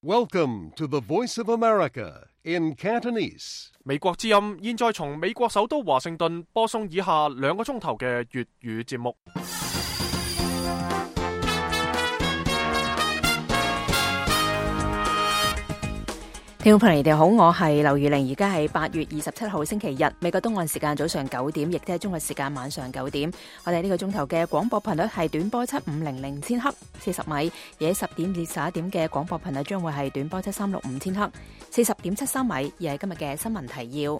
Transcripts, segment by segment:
Welcome to the Voice of America in Cantonese. 美國之音現在從美國首都華盛頓播送以下2個鐘頭嘅粵語節目。 聽眾朋友，你哋好，我係劉如玲，而家係8月27號星期日，美國東岸時間早上9點，亦都係中國時間晚上9點。我哋呢個鐘頭嘅廣播頻率係短波7500千赫40米，而喺10點至11點嘅廣播頻率將會係短波7365千赫40.73米，而係今日嘅新聞提要。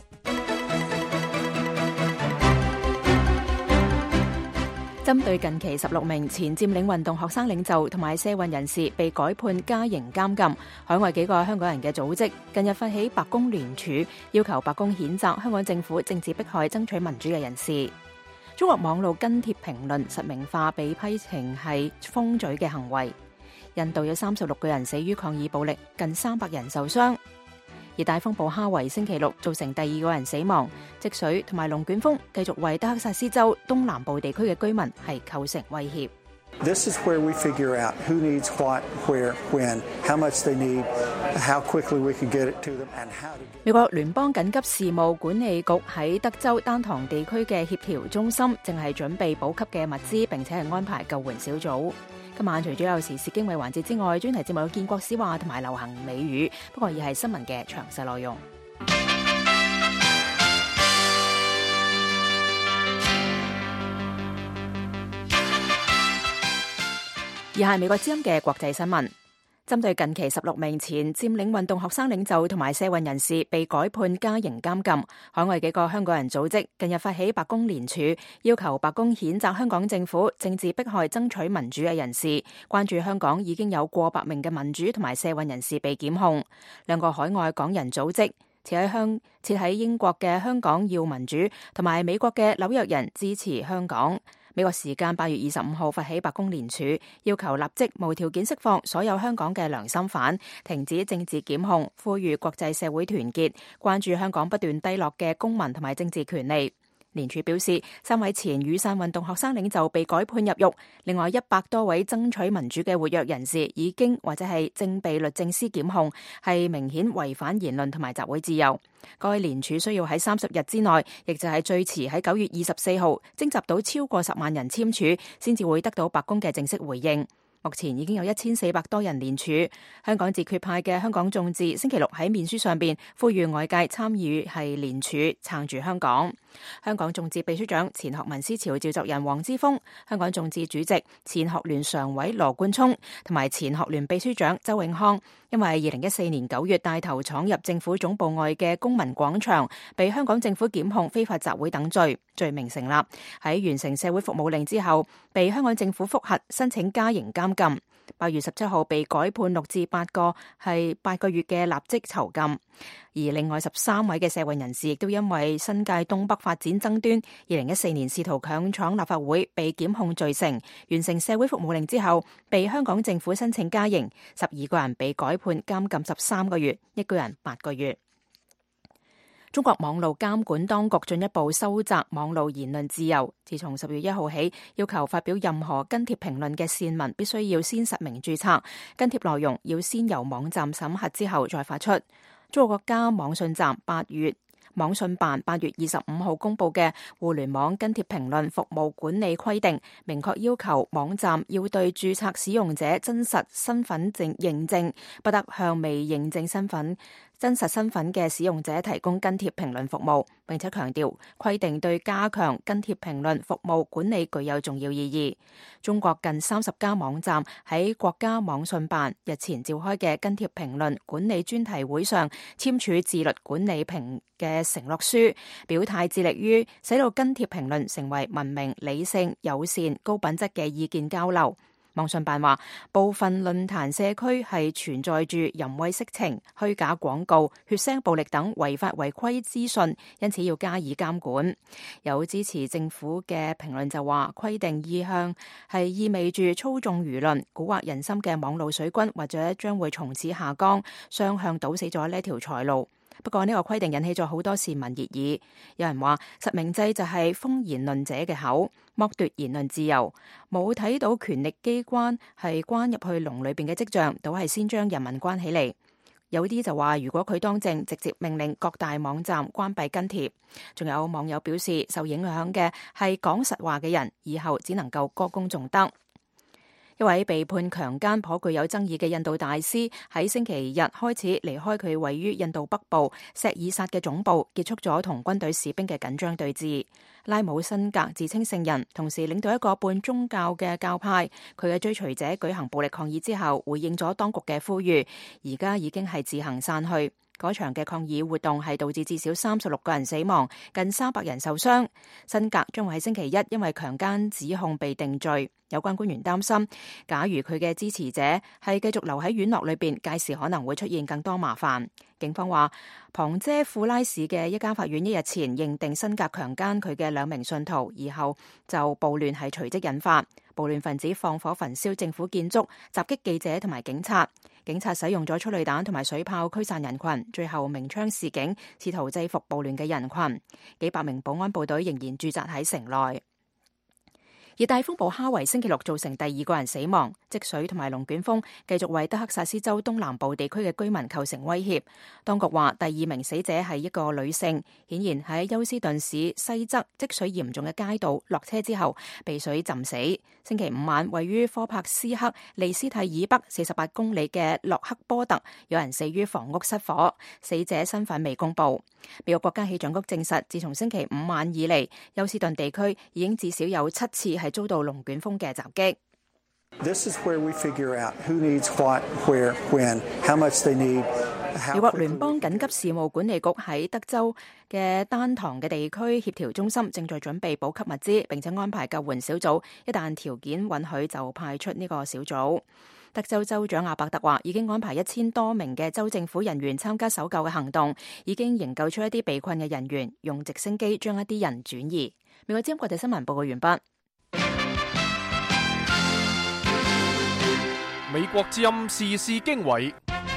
針對近期16名前佔領運動學生領袖同埋社運人士被改判加刑監禁，海外幾個香港人嘅組織近日發起白宮聯署，要求白宮譴責香港政府政治迫害爭取民主嘅人士。中國網路跟帖評論實名化被批評係封嘴嘅行為。印度有36個人死於抗議暴力，近300人受傷。而大風暴哈維星期六造成第2個人死亡，積水同埋龍捲風繼續為德克薩斯州東南部地區嘅居民係構成威脅。 This is where we figure out who needs what, where, when, how much they need, how quickly we can get it to them, and how to get it. 美國聯邦緊急事務管理局喺德州丹堂地區嘅協調中心正係準備補給嘅物資，並且係安排救援小組。今晚除咗有時事經緯環節之外，專題節目有建國史話同埋流行美語，不過而係新聞嘅詳細內容。而係美國之音嘅國際新聞。針對近期16名前佔領運動學生領袖同埋社運人士被改判加刑監禁，海外幾個香港人組織近日發起白宮聯署，要求白宮譴責香港政府政治迫害爭取民主嘅人士，關注香港已經有過百名嘅民主同埋社運人士被檢控。2個海外港人組織設喺英國嘅香港要民主同埋美國嘅紐約人支持香港。美國時間8月25號發起白宮聯署，要求立即無條件釋放所有香港嘅良心犯，停止政治檢控，呼籲國際社會團結，關注香港不斷低落嘅公民同埋政治權利。聯署表示，3位前雨傘運動學生領袖被改判入獄，另外100多位爭取民主嘅活躍人士已經或者係正被律政司檢控，係明顯違反言論同埋集會自由。該聯署需要喺30日之內，亦就係最遲喺9月24號徵集到超過10萬人簽署，先至會得到白宮嘅正式回應。目前已經有1400多人聯署。香港自決派嘅香港眾志星期六喺面書上邊呼籲外界參與係聯署撐住香港。香港眾志秘書長前學民思潮召集人黃之鋒、香港眾志主席前學聯常委羅冠聰同埋前學聯秘書長周永康，因為2014年9月帶頭闖入政府總部外嘅公民廣場，被香港政府檢控非法集會等罪，罪名成立。喺完成社會服務令之後，被香港政府覆核申請加刑監禁。8月17號被改判6至8個月嘅立即囚禁。而另外13位嘅社運人士亦都因為新界東北發展爭端，2014年試圖強闖立法會被檢控罪成，完成社會服務令之後被香港政府申請加刑，12個人被改判監禁13個月，1個人8個月。中國網路監管當局進一步收窄網路言論自由，自從10月1號起，要求發表任何跟帖評論嘅線民必須要先實名註冊，跟帖內容要先由網站審核之後再發出。中國國家網信辦8月25號公布嘅互聯網跟帖評論服務管理規定，明確要求網站要對註冊使用者真實身份認證，不得向未認證真實身份嘅使用者提供跟帖評論服務，並且強調規定對加強跟帖評論服務管理具有重要意義。中國近30家網站喺國家網信辦日前召開嘅跟帖評論管理專題會上簽署自律管理嘅承諾書，表態致力於使到跟帖評論成為文明、理性、友善、高品質嘅意見交流。網信辦話，部分論壇社區係存在住淫穢色情、虛假廣告、血腥暴力等違法違規資訊，因此要加以監管。有支持政府嘅評論就話，規定意向係意味住操縱輿論、蠱惑人心嘅網路水軍，或者將會從此下崗，雙向堵死咗呢條財路。 不過呢個規定引起咗好多市民熱議，有人話實名制就係封言論者嘅口，剝奪言論自由，冇睇到權力機關係關入去籠裏邊嘅跡象，倒係先將人民關起嚟。有啲就話如果佢當政，直接命令各大網站關閉跟帖。仲有網友表示，受影響嘅係講實話嘅人，以後只能夠歌功頌德。一位被判強姦頗具有爭議嘅印度大師喺星期日開始離開佢位於印度北部錫爾薩嘅總部，結束咗同軍隊士兵嘅緊張對峙。拉姆辛格自稱聖人，同時領導一個半宗教嘅教派，佢嘅追隨者舉行暴力抗議之後，回應咗當局嘅呼籲，而家已經係自行散去。嗰場嘅抗議活動係導致至少36個人死亡，近300人受傷。辛格將會喺星期一因為強姦指控被定罪。有關官員擔心，假如佢嘅支持者係繼續留喺院落裏邊，屆時可能會出現更多麻煩。警方話，旁遮庫拉市嘅一家法院一日前認定辛格強姦佢嘅2名信徒，以後就暴亂係隨即引發。暴亂分子放火焚燒政府建築，襲擊記者同埋警察。警察使用咗催淚彈同埋水炮驅散人群，最後鳴槍示警，試圖制服暴亂嘅人群。幾百名保安部隊仍然駐紮喺城內。熱帶風暴哈維星期六造成第2個人死亡，積水同埋龍捲風繼續為德克薩斯州東南部地區嘅居民構成威脅。當局話第2名死者係一個女性，顯然喺休斯頓市西側積水嚴重嘅街道落車之後被水浸死。星期5晚，位於科帕斯克利斯蒂以北48公里嘅洛克波特，有人死於房屋失火，死者身份未公布。美國國家氣象局證實，自從星期5晚以嚟，休斯頓地區已經至少有7次係遭到龍捲風嘅襲擊。 This is where we figure out who needs what, where, when, how much they need. 美國聯邦緊急事務管理局喺德州嘅丹堂嘅地區協調中心正在準備補給物資，並且安排救援小組，一旦條件允許就派出呢個小組。德州州長阿伯特話，已經安排1000多名嘅州政府人員參加搜救嘅行動，已經營救出一啲被困嘅人員，用直升機將一啲人轉移。美國之音國際新聞報告完畢。 美國之音時事經緯，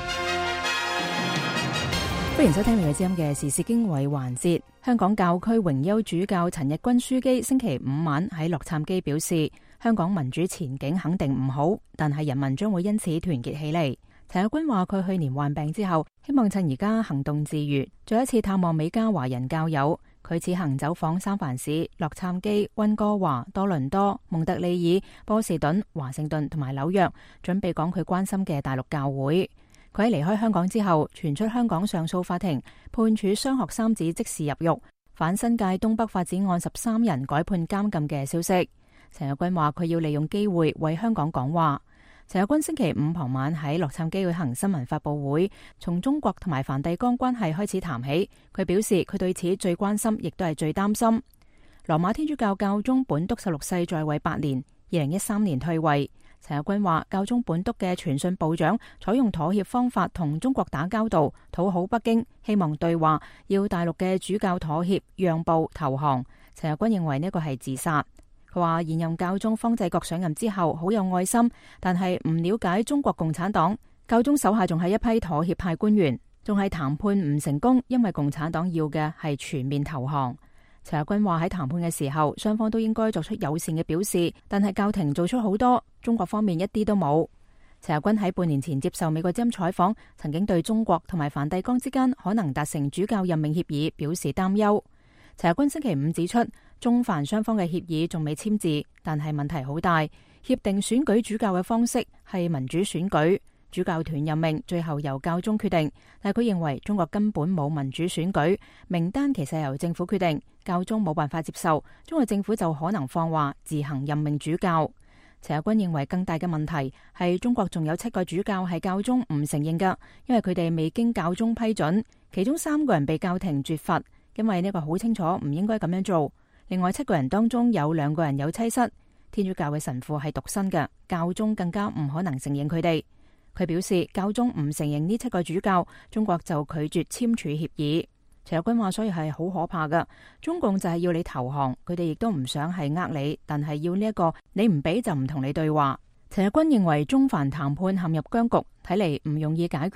歡迎收聽美國之音嘅時事經緯環節。香港教區榮休主教陳日君樞機星期5晚喺洛杉磯表示，香港民主前景肯定唔好，但係人民將會因此團結起嚟。陳日君話佢去年患病之後，希望趁而家行動自如，再一次探望美加華人教友。佢此行走訪三藩市、洛杉磯、溫哥華、多倫多、蒙特利爾、波士頓、華盛頓同埋紐約，準備講佢關心嘅大陸教會。佢喺離開香港之後，傳出香港上訴法庭判處雙學三子即時入獄，反新界東北發展案13人改判監禁嘅消息。陳日君話佢要利用機會為香港講話。陳日君星期5傍晚喺洛杉磯舉行新聞發佈會，從中國同埋梵蒂岡關係開始談起。佢表示佢對此最關心，亦都係最擔心。羅馬天主教教宗本篤16世在位8年，2013年退位。陳日君話教宗本篤嘅傳信部長採用妥協方法同中國打交道，討好北京，希望對話，要大陸嘅主教妥協、讓步、投降。陳日君認為呢個係自殺。佢話現任教宗方濟各上任之後好有愛心，但係唔了解中國共產黨。教宗手下仲係一批妥協派官員，仲係談判唔成功，因為共產黨要嘅係全面投降。陳日君話喺談判嘅時候，雙方都應該作出友善嘅表示，但係教廷做出好多，中國方面一啲都冇。陳日君喺半年前接受美國之音採訪，曾經對中國同埋梵蒂岡之間可能達成主教任命協議表示擔憂。陳日君星期5指出，中梵雙方嘅協議仲未簽字，但係問題好大。協定選舉主教嘅方式係民主選舉，主教團任命最後由教宗決定。但係佢認為中國根本冇民主選舉，名單其實係由政府決定，教宗冇辦法接受，中國政府就可能放話自行任命主教。陳日君認為更大嘅問題係中國仲有7個主教係教宗唔承認㗎，因為佢哋未經教宗批准，其中3個人被教廷絕罰，因為呢個好清楚唔應該咁樣做。另外7個人當中有2個人有妻室，天主教嘅神父係獨身嘅，教宗更加唔可能承認佢哋。佢表示教宗唔承認呢7個主教，中國就拒絕簽署協議。陳日君話所以係好可怕噶，中共就係要你投降，佢哋亦都唔想係你，但係要呢一個你唔俾就唔同你對話。陳日君認為中梵談判陷入僵局，睇嚟唔容易解決。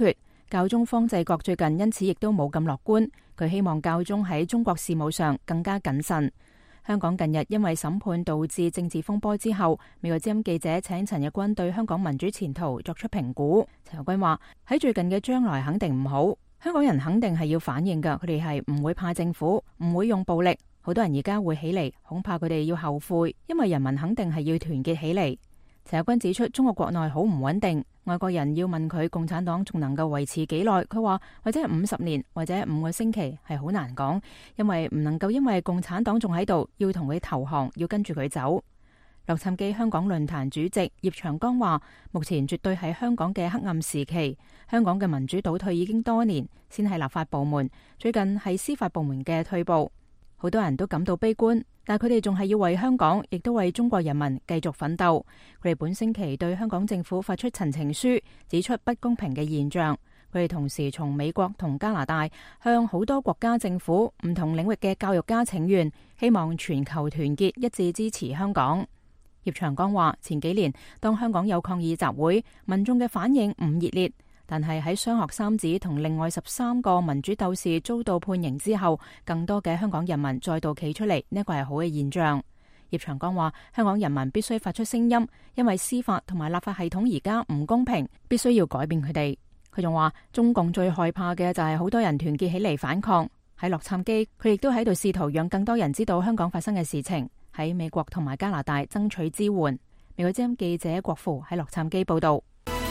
教宗方濟各最近因此亦都冇咁樂觀，佢希望教宗喺中國事務上更加謹慎。香港近日因為審判導致政治風波之後，美國之音記者請陳日君對香港民主前途作出評估。陳日君話：喺最近嘅將來肯定唔好，香港人肯定係要反應㗎，佢哋係唔會怕政府，唔會用暴力。好多人而家會起嚟，恐怕佢哋要後悔，因為人民肯定係要團結起嚟。陳日君指出，中國國內好唔穩定，外國人要問佢共產黨仲能夠維持幾耐，佢話或者係50年，或者5個星期，係好難講，因為唔能夠因為共產黨仲喺度，要同佢投降，要跟住佢走。洛杉磯香港論壇主席葉長江話：目前絕對係香港嘅黑暗時期，香港嘅民主倒退已經多年，先係立法部門，最近係司法部門嘅退步，好多人都感到悲觀。但佢哋仲係要為香港，亦都為中國人民繼續奮鬥。佢哋本星期對香港政府發出陳情書，指出不公平嘅現象。佢哋同時從美國同加拿大向好多國家政府、唔同領域嘅教育家請願，希望全球團結一致支持香港。葉長江話：前幾年當香港有抗議集會，民眾嘅反應唔熱烈。但係喺雙學三子同另外13個民主鬥士遭到判刑之後，更多嘅香港人民再度企出嚟，呢個係好嘅現象。葉長江話：香港人民必須發出聲音，因為司法同埋立法系統而家唔公平，必須要改變佢哋。佢仲話：中共最害怕嘅就係好多人團結起嚟反抗。喺洛杉磯，佢亦都喺度試圖讓更多人知道香港發生嘅事情，喺美國同埋加拿大爭取支援。美國之音記者郭芙喺洛杉磯報道。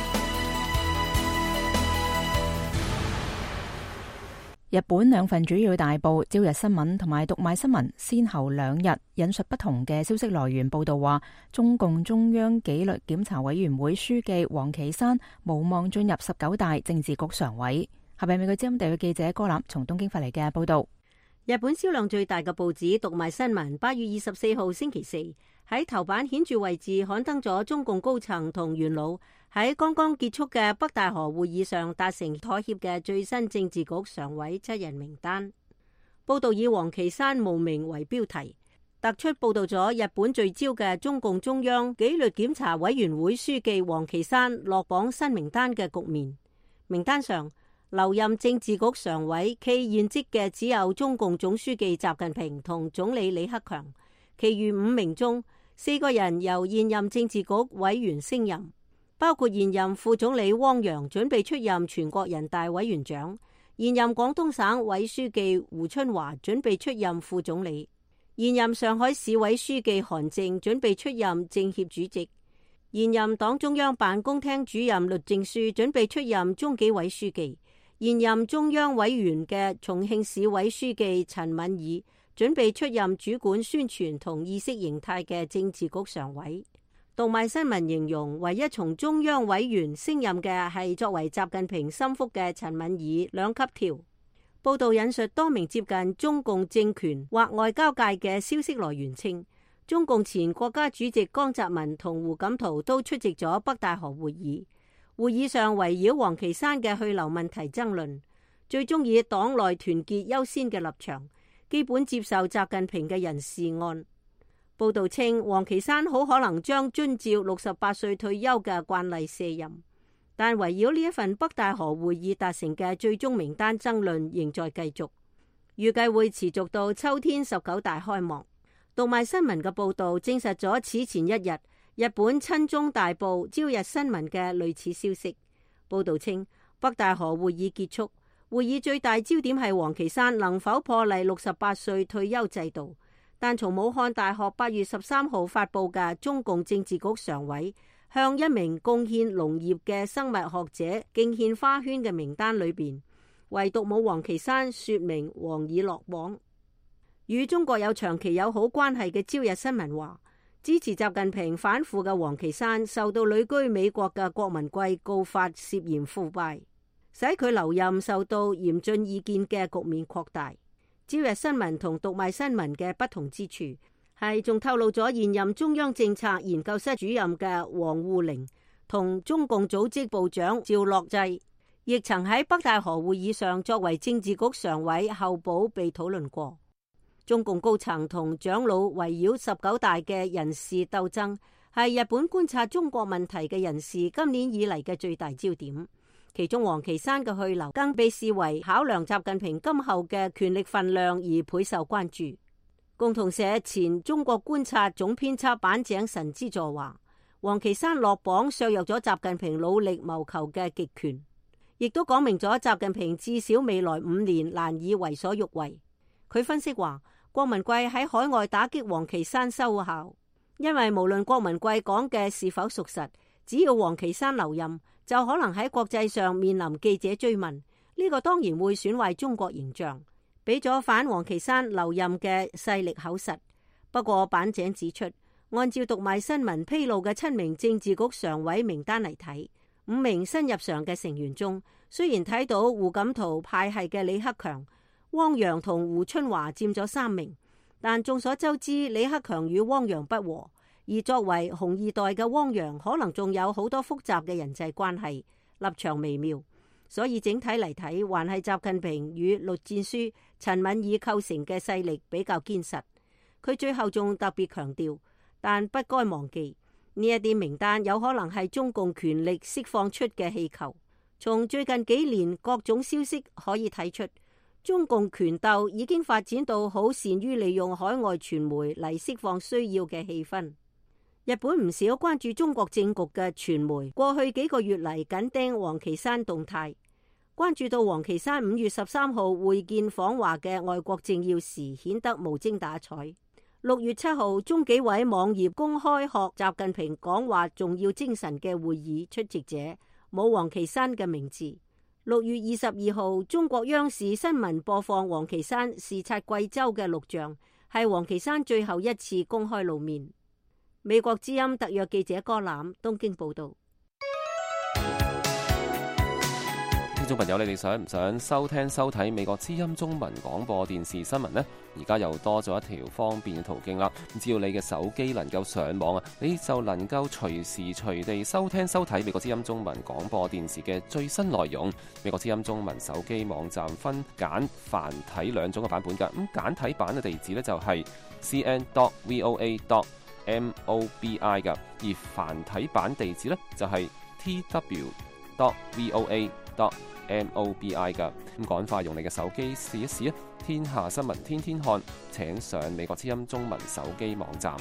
日本兩份主要大報《朝日新聞》同埋《讀賣新聞》先後2日引述不同嘅消息來源報道話，中共中央紀律檢查委員會書記王岐山無望進入19大政治局常委。下邊美國之音地區記者柯立從東京發嚟嘅報道。 日本銷量最大嘅報紙《讀賣新聞》8月24號星期四喺頭版顯著位置刊登咗中共高層同元老喺剛剛結束嘅北大河會議上達成妥協嘅最新政治局常委7人名單。報道以王岐山無名為標題，突出報道咗日本聚焦嘅中共中央紀律檢查委員會書記王岐山落榜新名單嘅局面。名單上留任政治局常委暨現職嘅只有中共總書記習近平同總理李克強，其餘5名中4個人由現任政治局委員升任，包括現任副總理汪洋準備出任全國人大委員長，現任廣東省委書記胡春華準備出任副總理，現任上海市委書記韓正準備出任政協主席，現任黨中央辦公廳主任栗戰書準備出任中紀委書記，現任中央委員嘅重慶市委書記陳敏爾準備出任主管宣傳同意識形態嘅政治局常委。讀賣新聞形容，唯一從中央委員升任嘅係作為習近平心腹嘅陳敏爾2級跳。報道引述多名接近中共政權或外交界嘅消息來源稱，中共前國家主席江澤民同胡錦濤都出席咗北大河會議。會議上圍繞王岐山嘅去留問題爭論，最終以黨內團結優先嘅立場，基本接受習近平嘅人事案。報道稱，王岐山好可能將遵照68歲退休嘅慣例卸任，但圍繞呢一份北大河會議達成嘅最終名單爭論仍在繼續，預計會持續到秋天19大開幕。讀賣新聞嘅報道證實咗此前一日日本親中大報《朝日新聞》嘅類似消息。報道稱，北大河會議結束，會議最大焦點係王岐山能否破例68歲退休制度。但從武漢大學8月13號發佈嘅中共政治局常委向一名貢獻農業嘅生物學者敬獻花圈嘅名單裏邊，唯獨冇王岐山說明王已落榜。與中國有長期友好關係嘅朝日新聞話，支持習近平反腐嘅王岐山受到旅居美國嘅郭文貴告發涉嫌腐敗，使佢留任受到嚴峻意見嘅局面擴大。朝日新聞同讀賣新聞嘅不同之處係仲透露咗現任中央政策研究室主任嘅王滬寧同中共組織部長趙樂際亦曾喺北大河會議上作為政治局常委候補被討論過。中共高層同長老圍繞19大嘅人事鬥爭係日本觀察中國問題嘅人士今年以嚟嘅最大焦點。 其中王岐山嘅去留更被視為考量習近平今後嘅權力分量而倍受關注。共同社前中國觀察總編輯板井神之助話，王岐山落榜削弱咗習近平努力謀求嘅極權，亦都講明咗習近平至少未來5年難以為所欲為。佢分析話，郭文貴喺海外打擊王岐山收效，因為無論郭文貴講嘅是否屬實，只要王岐山留任，就可能喺國際上面臨記者追問，呢個當然會損壞中國形象，俾咗反王岐山留任嘅勢力口實。不過板井指出，按照讀賣新聞披露嘅7名政治局常委名單嚟睇，5名新入常嘅成員中，雖然睇到胡錦濤派系嘅李克強、汪洋同胡春華佔咗3名，但眾所周知，李克強與汪洋不和，而作為紅二代嘅汪洋可能仲有好多複雜嘅人際關係，立場微妙，所以整體嚟睇，還係習近平與栗戰書、陳敏爾構成嘅勢力比較堅實。佢最後仲特別強調，但不該忘記呢一啲名單有可能係中共權力釋放出嘅氣球。從最近幾年各種消息可以睇出，中共權鬥已經發展到好善於利用海外傳媒嚟釋放需要嘅氣氛。日本唔少關注中國政局嘅傳媒過去幾個月嚟緊盯王岐山動態，關注到王岐山5月13號會見訪華嘅外國政要時顯得無精打采。6月7號中紀委網頁公開學習近平講話重要精神嘅會議出席者冇王岐山嘅名字。6月22號中國央視新聞播放王岐山視察貴州嘅錄像，係王岐山最後一次公開露面。美國之音特約記者柯攬東京報道。 聽眾朋友，你哋想唔想收聽收睇美國之音中文廣播電視新聞呢？而家又多咗一條方便嘅途徑啦！只要你嘅手機能夠上網啊，你就能夠隨時隨地收聽收睇美國之音中文廣播電視嘅最新內容。美國之音中文手機網站分簡繁體2種嘅版本㗎。咁簡體版嘅地址呢，就係 cn.voa.mobi 㗎，而繁體版地址呢，就係 tw.voa.mobi 噶。咁趕快用你嘅手機試一試啊！天下新聞天天看，請上美國之音中文手機網站。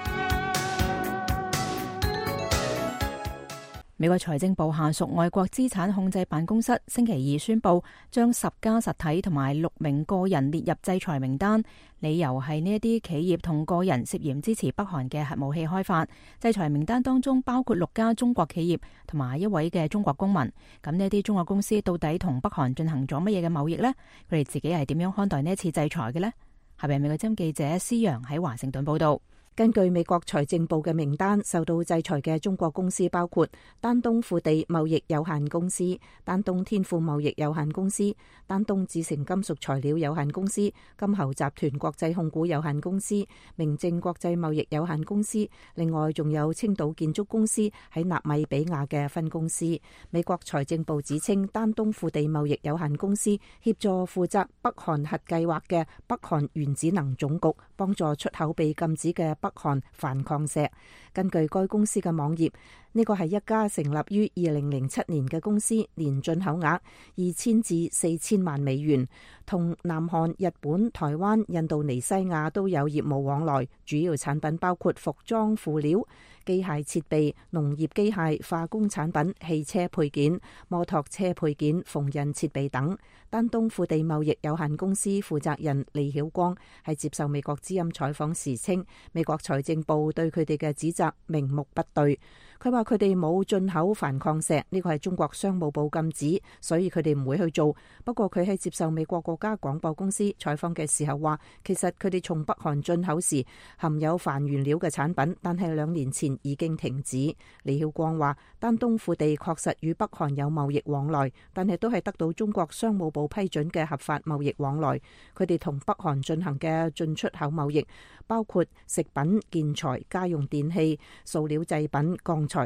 美國財政部下屬外國資產控制辦公室星期2宣布，將10家實體同埋6名個人列入制裁名單，理由係呢一啲企業同個人涉嫌支持北韓嘅核武器開發。制裁名單當中包括6家中國企業同埋1位嘅中國公民。咁呢啲中國公司到底同北韓進行咗乜嘢嘅貿易呢？佢哋自己係點樣看待呢一次制裁嘅呢？下邊美國之音記者施洋喺華盛頓報道。 根據美國財政部嘅名單，受到制裁嘅中國公司包括丹東富地貿易有限公司、丹東天富貿易有限公司、丹東致成金屬材料有限公司、金猴集團國際控股有限公司、明正國際貿易有限公司，另外仲有青島建築公司喺納米比亞嘅分公司。美國財政部指稱，丹東富地貿易有限公司協助負責北韓核計劃嘅北韓原子能總局，幫助出口被禁止嘅北韓鈿礦石。根據該公司嘅網頁，呢個係一家成立於2007年嘅公司，年進口額2000至4000萬美元，同南韓、日本、台灣、印度尼西亞都有業務往來。主要產品包括服裝輔料、機械設備、農業機械、化工產品、汽車配件、摩托車配件、縫紉設備等。丹東富地貿易有限公司負責人李曉光喺接受美國之音採訪時稱，美國財政部對佢哋嘅指責名目不對。佢話佢哋冇進口鈿礦石，呢個係中國商務部禁止，所以佢哋唔會去做。不過佢喺接受美國國家廣播公司採訪嘅時候話，其實佢哋從北韓進口時含有鈿原料嘅產品，但係2年前已經停止。李曉光話，丹東富地確實與北韓有貿易往來，但係都係得到中國商務部批准嘅合法貿易往來。佢哋同北韓進行嘅進出口貿易包括食品、建材、家用電器、塑料製品、鋼材、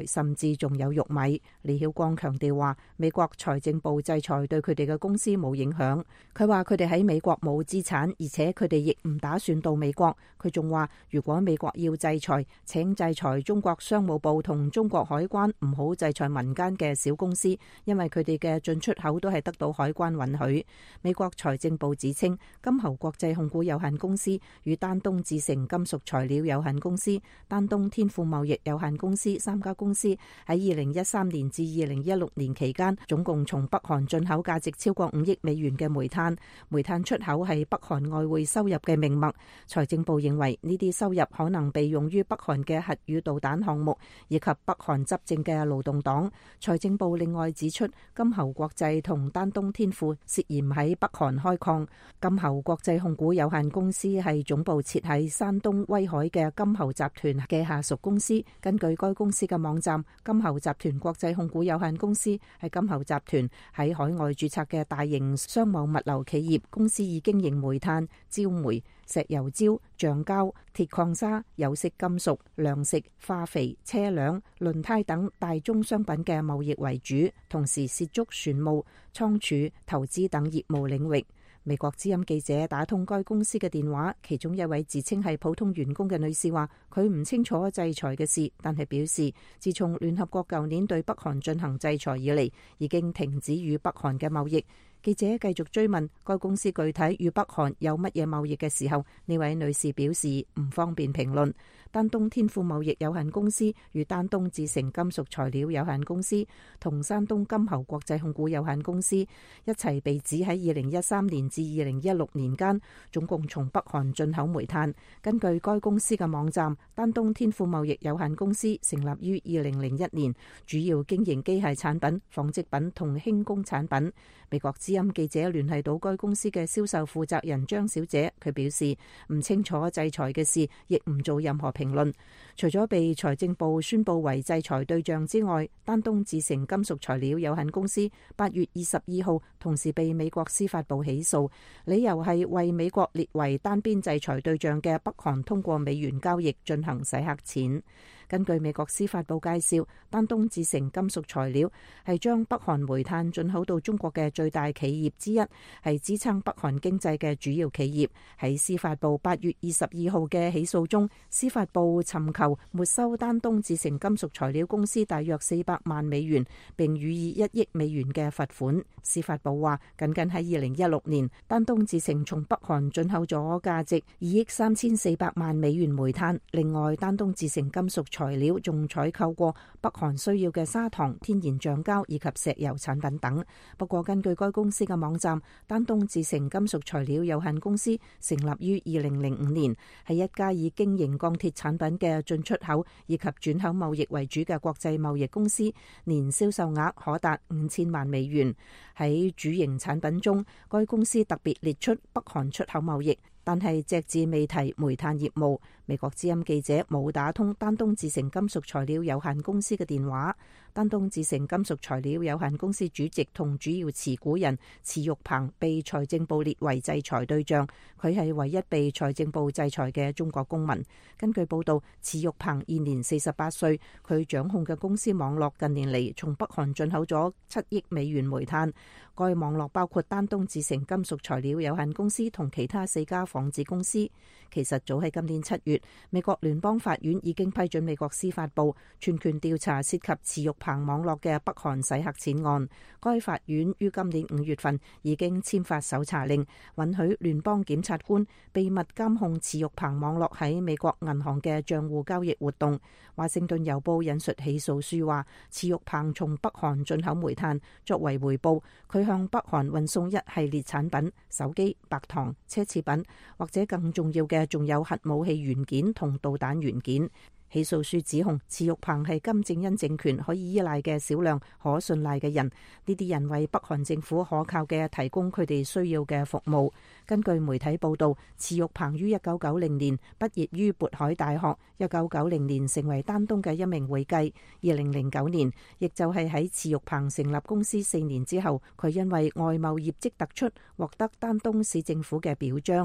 裁，甚至仲有玉米。李曉光強調話，美國財政部制裁對佢哋嘅公司冇影響。佢話佢哋喺美國冇資產，而且佢哋亦唔打算到美國。佢仲話，如果美國要制裁，請制裁中國商務部同中國海關，唔好制裁民間嘅小公司，因為佢哋嘅進出口都係得到海關允許。美國財政部指稱，金猴國際控股有限公司與丹東智成金屬材料有限公司、丹東天賦貿易有限公司三家公司喺2013年至2016年期間，總共從北韓進口價值超過5億美元嘅煤炭。煤炭出口係北韓外匯收入嘅命脈。財政部認為呢啲收入可能被用於北韓嘅核與導彈項目，以及北韓執政嘅勞動黨。財政部另外指出，金猴國際同丹東天賦涉嫌喺北韓開礦。金猴國際控股有限公司係總部設喺山東威海嘅金猴集團嘅下屬公司。根據該公司嘅網站，金猴集團國際控股有限公司係金猴集團喺海外註冊嘅大型商務物流企業。公司以經營煤炭、焦煤、石油焦、橡膠、鐵礦砂、有色金屬、糧食、化肥、車輛、輪胎等大宗商品嘅貿易為主，同時涉足船務、倉儲、投資等業務領域。美國之音記者打通該公司嘅電話，其中一位自稱係普通員工嘅女士話，佢唔清楚制裁嘅事，但係表示自從聯合國舊年對北韓進行制裁以嚟，已經停止與北韓嘅貿易。記者繼續追問該公司具體與北韓有乜嘢貿易嘅時候，呢位女士表示唔方便評論。丹東天賦貿易有限公司與丹東智成金屬材料有限公司同山東金猴國際控股有限公司一齊被指喺2013年至2016年間總共從北韓進口煤炭。根據該公司嘅網站，丹東天賦貿易有限公司成立於2001年，主要經營機械產品、紡織品同輕工產品。美國之音記者聯繫到該公司嘅銷售負責人張小姐，佢表示唔清楚制裁嘅事，亦唔做任何評論。除咗被財政部宣布為制裁對象之外，丹東智成金屬材料有限公司8月22號同時被美國司法部起訴，理由係為美國列為單邊制裁對象嘅北韓通過美元交易進行洗黑錢。根據美國司法部介紹，丹東智成金屬材料係將北韓煤炭進口到中國嘅最大企業之一，係支撐北韓經濟嘅主要企業。喺司法部8月22號嘅起訴中，司法部尋求沒收丹東智成金屬材料公司大約400萬美元，並予以1億美元嘅罰款。司法部話，僅喺2016年，丹東智成從北韓進口咗價值2億3400萬美元煤炭。另外，丹東智成金屬材料仲採購過北韓需要嘅砂糖、天然橡膠以及石油產品等。不過，根據該公司嘅網站，丹東智成金屬材料有限公司成立於2005年，係一家以經營鋼鐵產品嘅進出口以及轉口貿易為主嘅國際貿易公司，年銷售額可達5000萬美元。喺主營產品中，該公司特別列出北韓出口貿易，但係隻字未提煤炭業務。美國之音記者冇打通丹東智成金屬材料有限公司嘅電話。丹東智成金屬材料有限公司主席同主要持股人池玉鵬被財政部列為制裁對象，佢係唯一被財政部制裁嘅中國公民。根據報道，池玉鵬現年48歲，佢掌控嘅公司網絡近年嚟從北韓進口咗7億美元煤炭。該網絡包括丹東智成金屬材料有限公司同其他4家紡織公司。其實早喺今年7月，美國聯邦法院已經批准美國司法部全權調查涉及池玉鵬網絡嘅北韓洗黑錢案。該法院於今年5月份已經簽發搜查令，允許聯邦檢察官秘密監控池玉鵬網絡喺美國銀行嘅賬戶交易活動。華盛頓郵報引述起訴書話，池玉鵬從北韓進口煤炭，作為回報，佢向北韓運送一系列產品，手機、白糖、奢侈品，或者更重要嘅仲有核武器元件同導彈元件。起訴書指控池玉鵬係金正恩政權可以依賴嘅少量可信賴嘅人，呢啲人為北韓政府可靠嘅提供佢哋需要嘅服務。根據媒體報道，池玉鵬於1990年畢業於渤海大學，1990年成為丹東嘅一名會計。2009年，亦就係喺池玉鵬成立公司4年之後，佢因為外貿業績突出，獲得丹東市政府嘅表彰。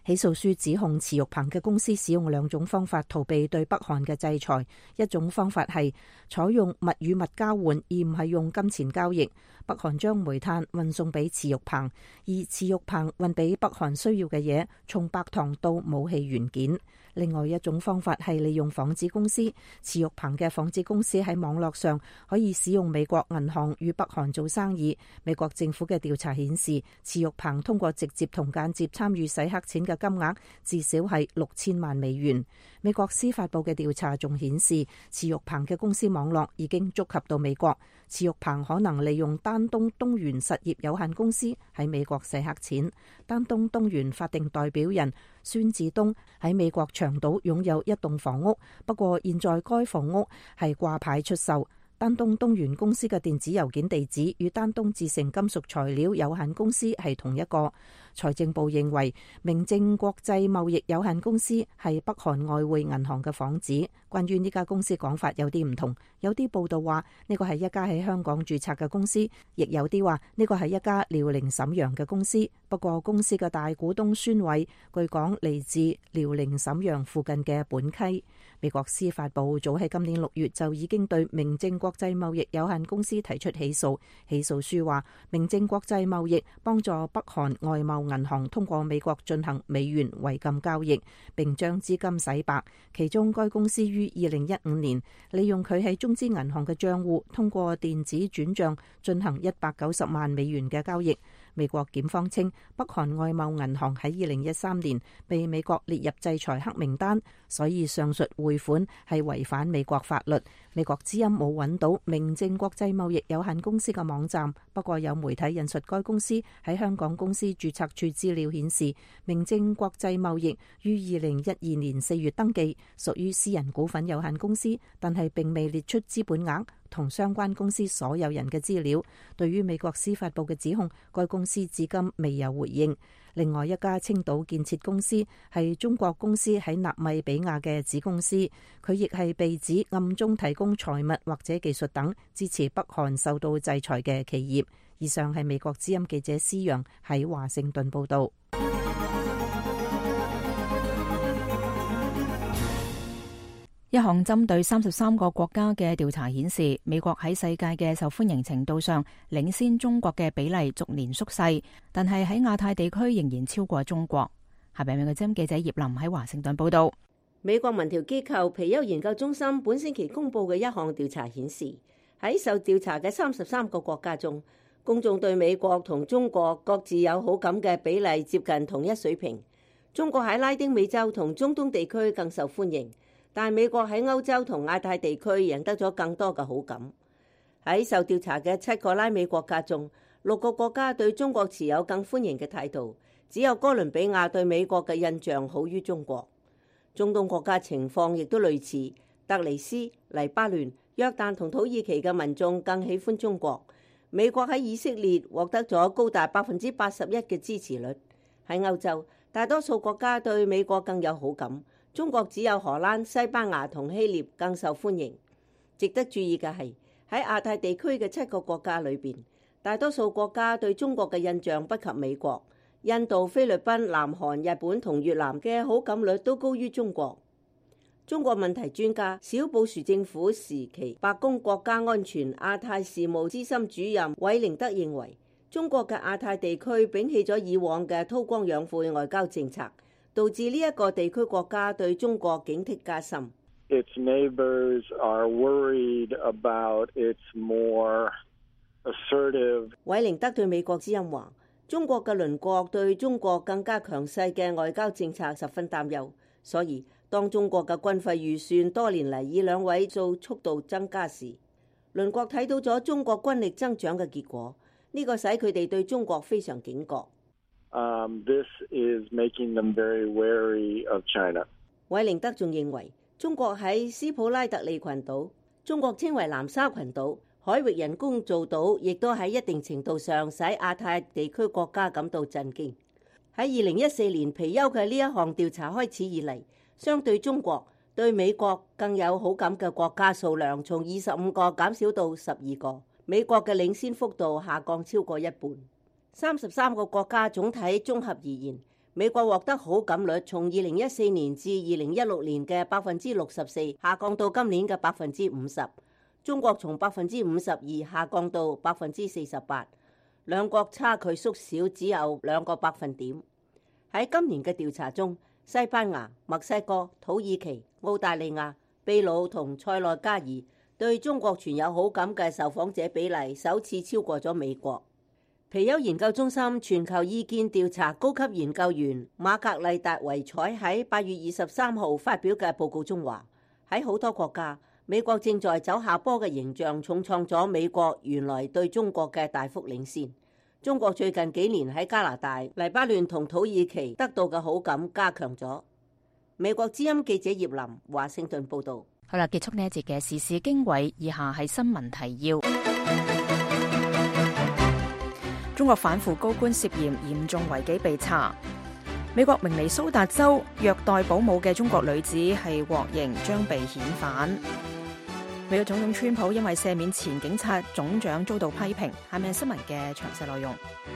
起訴書指控池玉鵬嘅公司使用兩種方法逃避對北韓嘅制裁，一種方法係採用物與物交換，而唔係用金錢交易。北韓將煤炭運送俾池玉鵬，而池玉鵬運俾北韓需要嘅嘢，從白糖到武器元件。另外一種方法係利用幌子公司，池玉鵬嘅幌子公司喺網絡上可以使用美國銀行與北韓做生意。美國政府嘅調查顯示，池玉鵬通過直接同間接參與洗黑錢嘅金額至少係6000萬美元。美國司法部嘅調查仲顯示，池玉鵬嘅公司網絡已經觸及到美國。池玉鵬可能利用丹東東元實業有限公司喺美國洗黑錢。丹東東元法定代表人孫志東喺美國長島擁有一棟房屋，不過現在該房屋係掛牌出售。丹東東元公司嘅電子郵件地址與丹東致成金屬材料有限公司係同一個。財政部認為明正國際貿易有限公司係北韓外匯銀行嘅幌子。關於呢家公司講法有啲唔同，有啲報道話呢個係一家喺香港註冊嘅公司，亦有啲話呢個係一家遼寧瀋陽嘅公司。不過公司嘅大股東孫偉據講嚟自遼寧瀋陽附近嘅本溪。美國司法部早喺今年6月就已經對明正國際貿易有限公司提出起訴。起訴書話，明正國際貿易幫助北韓外貿銀行通過美國進行美元違禁交易，並將資金洗白。其中該公司於2015年利用佢喺中資銀行嘅賬戶，通過電子轉賬進行190萬美元嘅交易。美國檢方稱，北韓外貿銀行喺2013年被美國列入制裁黑名單，所以上述匯款係違反美國法律。美國之音冇揾到明正國際貿易有限公司嘅網站，不過有媒體引述該公司喺香港公司註冊處資料顯示，明正國際貿易於2012年4月登記，屬於私人股份有限公司，但係並未列出資本額同相關公司所有人嘅資料。對於美國司法部嘅指控，該公司至今未有回應。另外一家青島建設公司係中國公司喺納米比亞嘅子公司，佢亦係被指暗中提供財物或者技術等支持北韓受到制裁嘅企業。以上係美國之音記者施陽喺華盛頓報道。 一項針對33個國家嘅調查顯示，美國喺世界嘅受歡迎程度上領先中國嘅比例逐年縮細，但係喺亞太地區仍然超過中國。下邊美國之音記者葉林喺華盛頓報道。 美國民調機構皮尤研究中心本星期公布嘅一項調查顯示，喺受調查嘅33個國家中，公眾對美國同中國各自有好感嘅比例接近同一水平。中國喺拉丁美洲同中東地區更受歡迎，但美國喺歐洲同亞太地區贏得咗更多嘅好感。喺受調查嘅7個拉美國家中，6個國家對中國持有更歡迎嘅態度，只有哥倫比亞對美國嘅印象好於中國。中東國家情況亦都類似，突尼斯、黎巴嫩、約旦同土耳其嘅民眾更喜歡中國。美國喺以色列獲得咗高達81%嘅支持率。喺歐洲，大多數國家對美國更有好感。中國只有荷蘭、西班牙同希臘更受歡迎。值得注意嘅係，喺亞太地區嘅7個國家裏邊，大多數國家對中國嘅印象不及美國。印度、菲律賓、南韓、日本同越南嘅好感率都高於中國。中國問題專家、小布殊政府時期白宮國家安全亞太事務資深主任韋寧德認為，中國嘅亞太地區摒棄咗以往嘅韜光養晦外交政策，導致呢一個地區國家對中國警惕加深。 Its neighbors are worried about its more assertive。 韋寧德對美國之音話，中國嘅鄰國對中國更加強勢嘅外交政策十分擔憂，所以當中國嘅軍費預算多年嚟以2位數速度增加時，鄰國睇到咗中國軍力增長嘅結果，呢個使佢哋對中國非常警覺。 This is making them very wary of China。 韋寧德仲認為，中國喺斯普拉特利群島，中國稱為南沙群島，海域人工造島，亦都喺一定程度上使亞太地區國家感到震驚。喺2014年皮尤嘅呢一項調查開始以嚟，相對中國對美國更有好感嘅國家數量從25個減少到12個，美國嘅領先幅度下降超過一半。33個國家總體綜合而言， 美國獲得好感率從2014年至2016年嘅64%下降到今年嘅50%，中國從52%下降到48%，兩國差距縮小只有2個百分點。喺今年嘅調查中，西班牙、墨西哥、土耳其、澳大利亞、秘魯同塞內加爾對中國存有好感嘅受訪者比例首次超過咗美國。皮尤研究中心全球意見調查高級研究員瑪格麗達維采喺8月23號發表嘅報告中話，喺好多國家，美國正在走下坡嘅形象重創咗美國原來對中國嘅大幅領先。中國最近幾年喺加拿大、黎巴嫩同土耳其得到嘅好感加強咗。美國之音記者葉琳華盛頓報道。 好啦，結束呢一節嘅時事經緯，以下係新聞提要。中國反腐高官涉嫌嚴重違紀被查。美國明尼蘇達州虐待保姆嘅中國女子係獲刑，將被遣返。美國總統川普因為赦免前警察總長遭到批評。下面係新聞嘅詳細內容。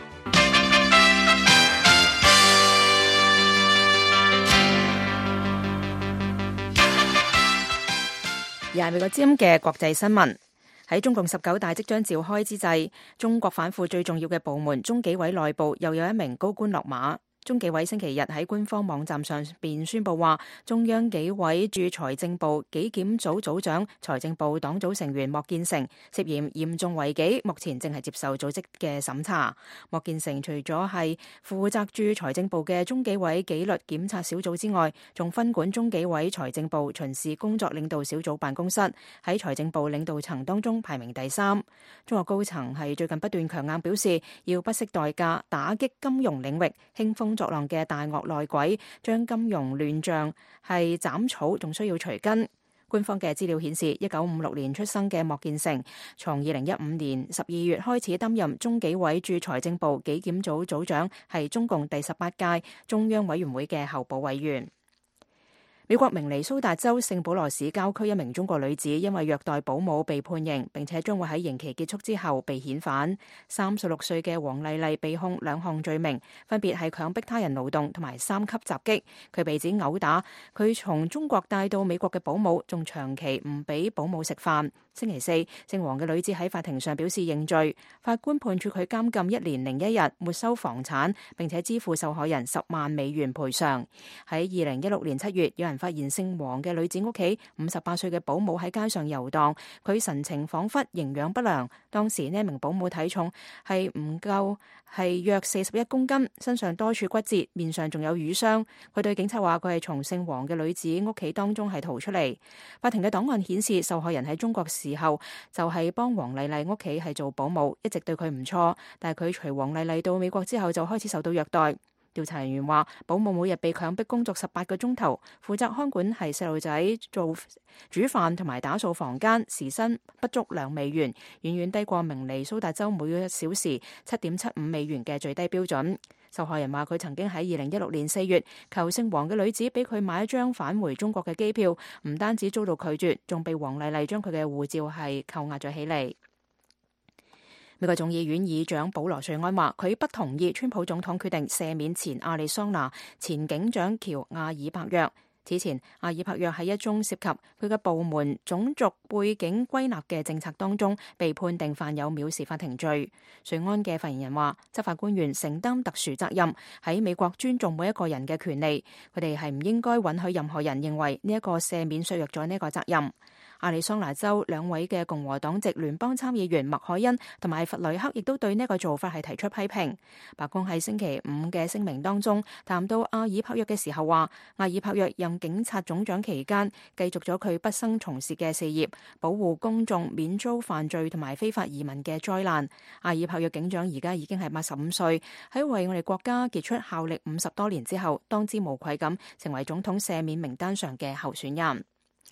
而係美國之音嘅國際新聞。喺中共19大即將召開之際，中國反腐最重要嘅部門中紀委內部又有一名高官落馬。中紀委星期日喺官方網站上邊宣布話，中央紀委駐財政部紀檢組組長、財政部黨組成員莫建成涉嫌嚴重違紀，目前正係接受組織嘅審查。莫建成除咗係負責駐財政部嘅中紀委紀律檢察小組之外，仲分管中紀委財政部巡視工作領導小組辦公室，喺財政部領導層當中排名第3。中國高層係最近不斷強硬表示，要不惜代價打擊金融領域興風作浪嘅大鱷內鬼，將金融亂象係斬草，仲需要除根。官方嘅資料顯示，1956年出生嘅莫建成，從2015年12月開始擔任中紀委駐財政部紀檢組組長，係中共第18屆中央委員會嘅候補委員。美國明尼蘇達州聖保羅市郊區一名中國女子因為虐待保姆被判刑，並且將會喺刑期結束之後被遣返。36歲嘅黃麗麗被控2項罪名，分別係強迫他人勞動同埋3級襲擊。佢被指毆打佢從中國帶到美國嘅保姆，仲長期唔俾保姆食飯。星期四，姓黃嘅女子喺法庭上表示認罪，法官判處佢監禁1年01日，沒收房產，並且支付受害人10萬美元賠償。喺2016年7月，有人發現姓黃嘅女子屋企58歲嘅保姆喺街上遊蕩，佢神情恍惚，營養不良。當時呢名保姆體重係唔夠，係約41公斤，身上多處骨折，面上仲有瘀傷。佢對警察話佢係從姓黃嘅女子屋企當中係逃出嚟。法庭嘅檔案顯示，受害人喺中國時候就係幫黃麗麗屋企係做保姆，一直對佢唔錯，但係佢隨黃麗麗到美國之後就開始受到虐待。調查人員話，保姆每日被強迫工作18個鐘頭，負責看管係細路仔做煮飯同埋打掃房間，時薪不足2美元，遠遠低過明尼蘇達州每個小時7.75美元嘅最低標準。受害人話，佢曾經喺2016年4月求姓黃嘅女子俾佢買一張返回中國嘅機票，唔單止遭到拒絕，仲被黃麗麗將佢嘅護照係扣押咗起嚟。美國眾議院議長保羅瑞安話，佢不同意川普總統決定赦免前亞利桑那前警長喬亞爾伯約。此前，亞爾伯約喺一宗涉及佢嘅部門種族背景歸納嘅政策當中，被判定犯有藐視法庭罪。瑞安嘅發言人話，執法官員承擔特殊責任，喺美國尊重每一個人嘅權利，佢哋係唔應該允許任何人認為呢一個赦免削弱咗呢個責任。亞利桑那州2位嘅共和黨籍聯邦參議員麥凱恩同埋弗雷克亦都對呢個做法係提出批評。白宮喺星期5嘅聲明當中談到亞爾伯約嘅時候話，亞爾伯約任警察總長期間繼續咗佢畢生從事嘅事業，保護公眾免遭犯罪同埋非法移民嘅災難。亞爾伯約警長而家已經係85歲，喺為我哋國家傑出效力50多年之後，當之無愧咁成為總統赦免名單上嘅候選人。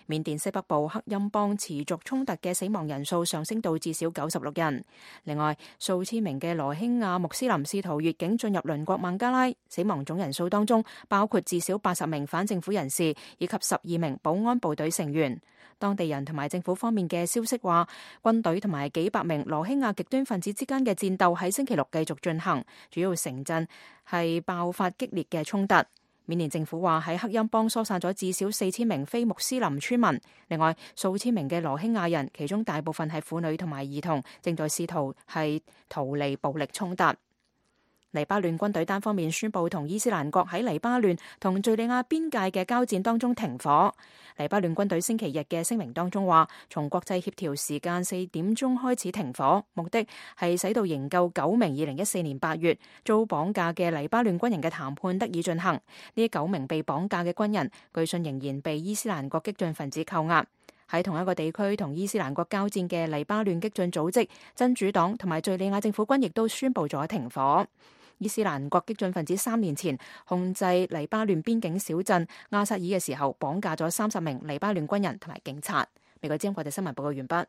緬甸西北部克欽邦持續衝突嘅死亡人數上升到至少96人。另外，數千名嘅羅興亞穆斯林試圖越境進入鄰國孟加拉，死亡總人數當中包括至少80名反政府人士以及12名保安部隊成員。當地人同埋政府方面嘅消息話，軍隊同埋幾百名羅興亞極端分子之間嘅戰鬥喺星期六繼續進行，主要城鎮係爆發激烈嘅衝突。緬甸政府話喺克欽邦疏散咗至少4000名非穆斯林村民，另外數千名嘅羅興亞人，其中大部分係婦女同埋兒童，正在試圖係逃離暴力衝突。黎巴嫩軍隊單方面宣布同伊斯蘭國喺黎巴嫩同敘利亞邊界嘅交戰當中停火。黎巴嫩軍隊星期日嘅聲明當中話，從國際協調時間4點鐘開始停火，目的係使到營救9名2014年8月遭綁架嘅黎巴嫩軍人嘅談判得以進行。呢9名被綁架嘅軍人，據信仍然被伊斯蘭國激進分子扣押。喺同一個地區同伊斯蘭國交戰嘅黎巴嫩激進組織真主黨同埋敘利亞政府軍亦都宣布咗停火。伊斯蘭國激進分子3年前控制黎巴嫩邊境小鎮阿薩爾嘅時候，綁架咗30名黎巴嫩軍人同埋警察。美國之音國際新聞報告完畢。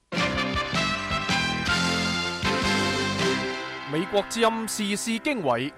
美國之音時事經緯，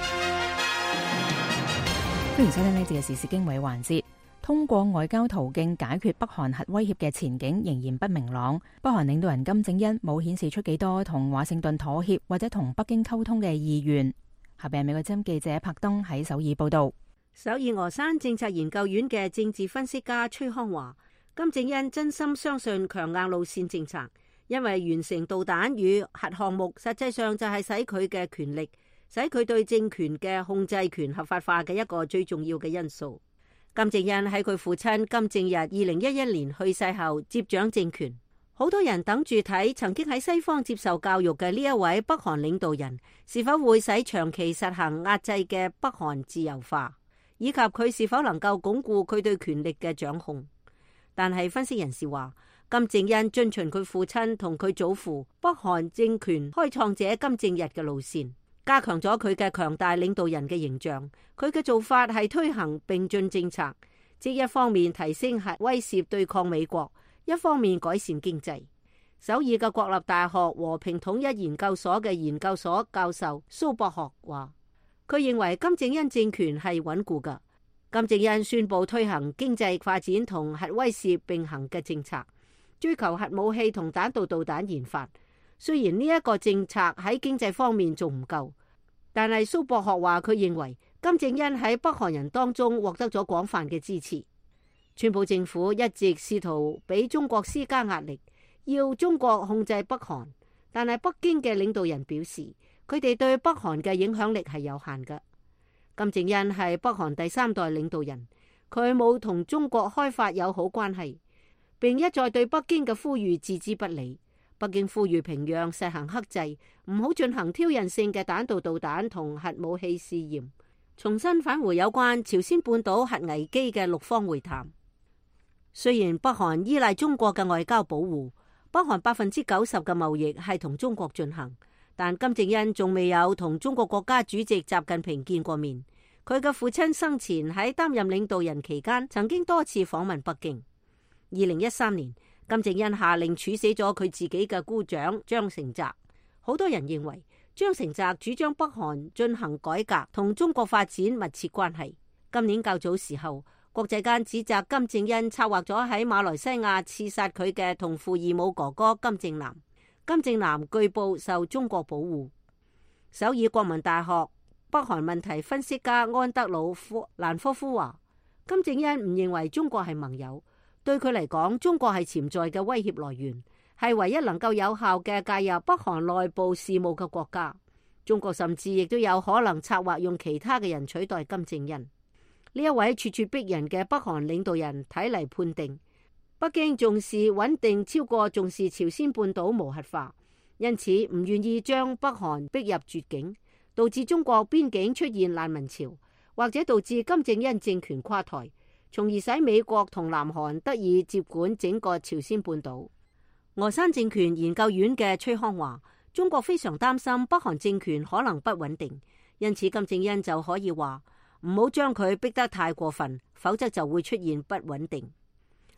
歡迎收聽呢節嘅時事經緯環節。通過外交途徑解決北韓核威脅嘅前景仍然不明朗。北韓領導人金正恩冇顯示出幾多同華盛頓妥協或者同北京溝通嘅意願。下邊係美國之音記者柏登喺首爾報道。 首爾峨山政策研究院嘅政治分析家崔康話，金正恩真心相信強硬路線政策，因為完成導彈與核項目實際上就係使佢嘅權力，使佢對政權嘅控制權合法化嘅一個最重要嘅因素。金正恩喺佢父親金正日2011年去世後接掌政權，好多人等住睇曾經喺西方接受教育嘅呢一位北韓領導人是否會使長期實行壓制嘅北韓自由化，以及佢是否能夠鞏固佢對權力嘅掌控。但係分析人士話，金正恩遵循佢父親同佢祖父北韓政權開創者金正日嘅路線，加強咗佢嘅強大領導人嘅形象。佢嘅做法係推行並進政策，即一方面提升核威懾對抗美國，一方面改善經濟。首爾嘅國立大學和平統一研究所嘅研究所教授蘇博學話，佢認為金正恩政權係穩固㗎。金正恩宣布推行經濟發展同核威懾並行嘅政策，追求核武器同彈道導彈研發。雖然呢一個政策喺經濟方面仲唔夠，但係蘇博學話佢認為金正恩喺北韓人當中獲得咗廣泛嘅支持。川普政府一直試圖俾中國施加壓力，要中國控制北韓，但係北京嘅領導人表示，佢哋對北韓嘅影響力係有限嘅。金正恩係北韓第3代領導人，佢冇同中國開發友好關係，並一再對北京嘅呼籲置之不理。北京呼籲平壤實行克制，唔好進行挑釁性嘅彈道導彈同核武器試驗，重新返回有關朝鮮半島核危機嘅6方會談。雖然北韓依賴中國嘅外交保護，北韓90%嘅貿易係同中國進行，但金正恩仲未有同中國國家主席習近平見過面。佢嘅父親生前喺擔任領導人期間，曾經多次訪問北京。2013年，金正恩下令處死咗佢自己嘅姑丈張成澤。好多人認為張成澤主張北韓進行改革同中國發展密切關係。今年較早時候，國際間指責金正恩策劃咗喺馬來西亞刺殺佢嘅同父異母哥哥金正男。金正男據報受中國保護。首爾國民大學北韓問題分析家安德魯蘭科夫話，金正恩唔認為中國係盟友。對佢嚟講，中國係潛在嘅威脅來源，係唯一能夠有效嘅介入北韓內部事務嘅國家。中國甚至亦都有可能策劃用其他嘅人取代金正恩。呢一位咄咄逼人嘅北韓領導人睇嚟判定，北京重視穩定超過重視朝鮮半島無核化，因此唔願意將北韓逼入絕境，導致中國邊境出現難民潮，或者導致金正恩政權垮台，從而使美國同南韓得以接管整個朝鮮半島。峨山政權研究院嘅崔康話，中國非常擔心北韓政權可能不穩定，因此金正恩就可以話唔好將佢逼得太過分，否則就會出現不穩定。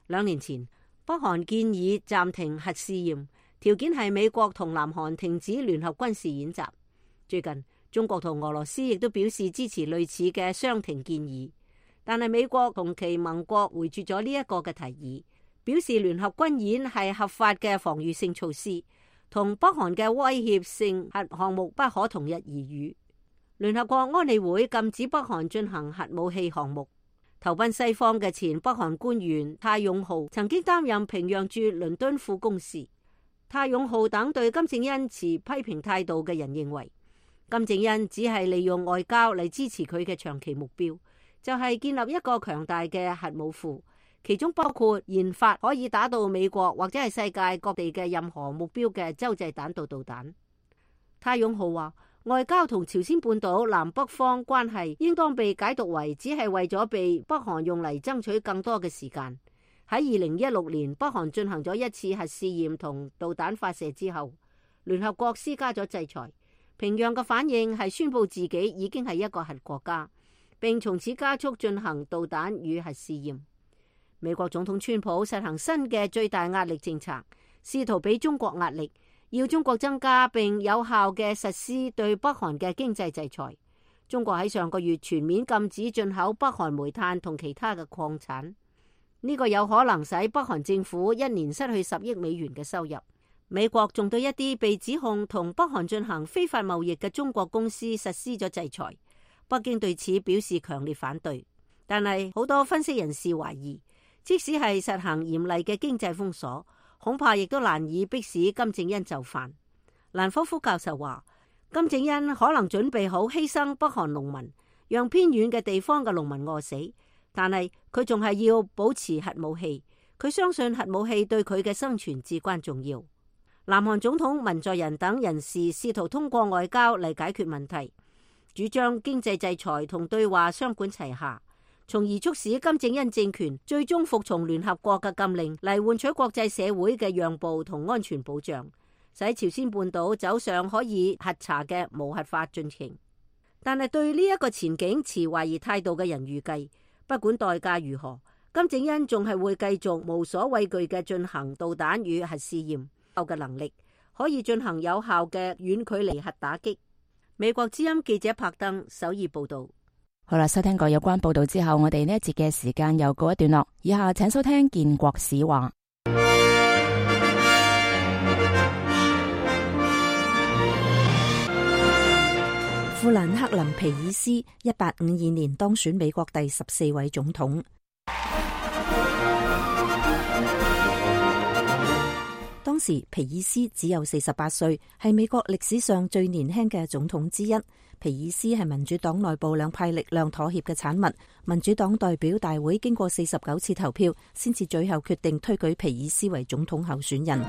2年前，北韓建議暫停核試驗，條件係美國同南韓停止聯合軍事演習。最近，中國同俄羅斯亦都表示支持類似嘅相停建議，但係美國同其盟國回絕咗呢一個嘅提議，表示聯合軍演係合法嘅防禦性措施，同北韓嘅威脅性核項目不可同日而語。聯合國安理會禁止北韓進行核武器項目。投奔西方嘅前北韓官員太勇浩曾經擔任平壤駐倫敦副公使。太勇浩等對金正恩持批評態度嘅人認為，金正恩只係利用外交嚟支持佢嘅長期目標，就係建立一個強大嘅核武庫，其中包括研發可以打到美國或者係世界各地嘅任何目標嘅洲際彈道導彈。太勇浩話，外交同朝鮮半島南北方關係應當被解讀為只係為咗被北韓用嚟爭取更多嘅時間。喺2016年北韓進行咗一次核試驗同導彈發射之後，聯合國施加咗制裁。平壤嘅反應係宣布自己已經係一個核國家，並從此加速進行導彈與核試驗。美國總統川普實行新嘅最大壓力政策，試圖俾中國壓力，要中國增加並有效嘅實施對北韓嘅經濟制裁。中國喺上個月全面禁止進口北韓煤炭同其他嘅礦產，呢個有可能使北韓政府一年失去10億美元嘅收入。美國仲對一啲被指控同北韓進行非法貿易嘅中國公司實施咗制裁，北京對此表示強烈反對。但係好多分析人士懷疑，即使係實行嚴厲嘅經濟封鎖，恐怕亦都難以迫使金正恩就範。蘭科夫教授話，金正恩可能準備好犧牲北韓農民，讓偏遠嘅地方嘅農民餓死，但係佢仲係要保持核武器。佢相信核武器對佢嘅生存至關重要。南韓總統文在寅等人士試圖通過外交嚟解決問題，主張經濟制裁同對話雙管齊下，從而促使金正恩政權最終服從聯合國嘅禁令，嚟換取國際社會嘅讓步同安全保障，使朝鮮半島走上可以核查嘅無核化進程。但係對呢一個前景持懷疑態度嘅人預計，不管代價如何，金正恩仲係會繼續無所畏懼嘅進行導彈與核試驗，有嘅能力可以進行有效嘅遠距離核打擊。美國之音記者柏登首爾報道。 好啦，收聽過有關報道之後，我哋呢一節嘅時間又告一段落。以下請收聽建國史話。 富蘭克林皮爾斯1852年當選美國第14位總統。當時皮爾斯只有48歲，係美國歷史上最年輕嘅總統之一。皮爾斯係民主黨內部兩派力量妥協嘅產物。民主黨代表大會經過49次投票，先至最後決定推舉皮爾斯為總統候選人。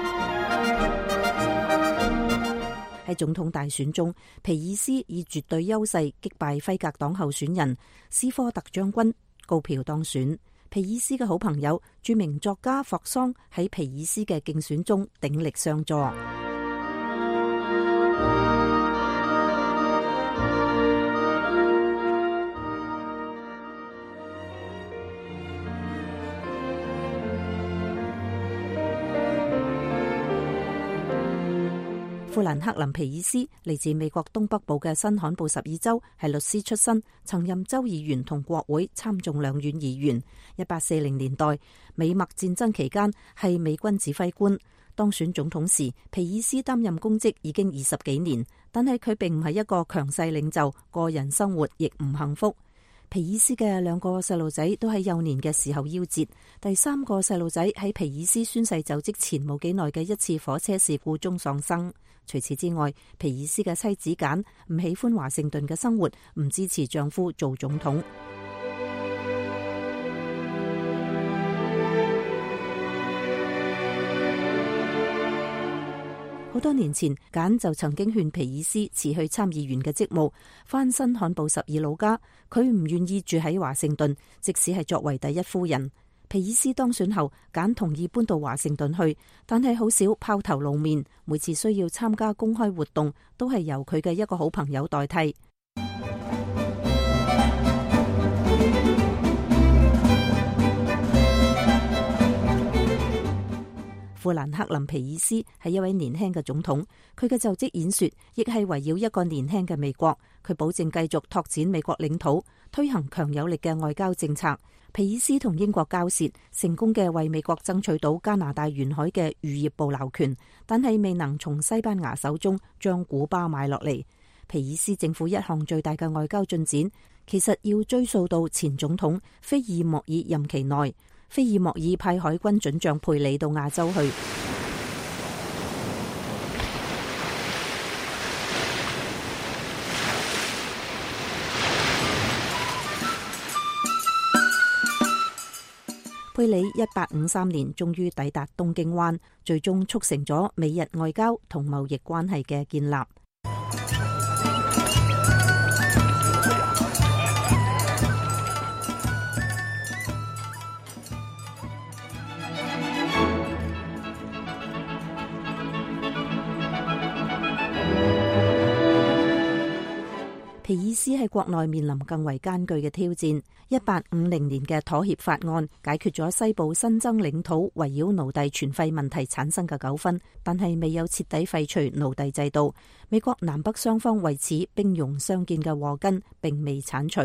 喺總統大選中，皮爾斯以絕對優勢擊敗輝格黨候選人斯科特將軍，高票當選。皮爾斯嘅好朋友著名作家霍桑喺皮爾斯嘅競選中鼎力相助。富蘭克林皮爾斯嚟自美國東北部嘅新罕布什爾州，係律師出身，曾任州議員同國會參眾兩院議員。1840年代美墨戰爭期間係美軍指揮官。當選總統時，皮爾斯擔任公職已經20幾年，但係佢並唔係一個強勢領袖，個人生活亦唔幸福。皮爾斯嘅2個細路仔都喺幼年嘅時候夭折，第3個細路仔喺皮爾斯宣誓就職前冇幾耐嘅一次火車事故中喪生。除此之外，皮爾斯嘅妻子簡唔喜歡華盛頓嘅生活，唔支持丈夫做總統。好多年前，簡就曾經勸皮爾斯辭去參議員嘅職務，返新罕布什爾老家。佢唔願意住喺華盛頓，即使係作為第一夫人。皮爾斯當選後，簡同意搬到華盛頓去，但係好少拋頭露面。每次需要參加公開活動，都係由佢嘅一個好朋友代替。 富蘭克林皮爾斯係一位年輕嘅總統，佢嘅就職演說亦係圍繞一個年輕嘅美國。佢保證繼續拓展美國領土，推行強有力嘅外交政策。皮爾斯同英國交涉，成功嘅為美國爭取到加拿大沿海嘅漁業捕撈權，但係未能從西班牙手中將古巴買落嚟。皮爾斯政府一項最大嘅外交進展，其實要追溯到前總統菲爾莫爾任期內。菲爾莫爾派海軍准將佩里到亞洲去。佩里1853年終於抵達東京灣，最終促成咗美日外交同貿易關係嘅建立。皮爾斯喺國內面臨更為艱巨嘅挑戰。1850年嘅妥協法案解決咗西部新增領土圍繞奴隸存廢問題產生嘅糾紛，但係未有徹底廢除奴隸制度。美國南北雙方為此兵戎相見嘅禍根並未剷除。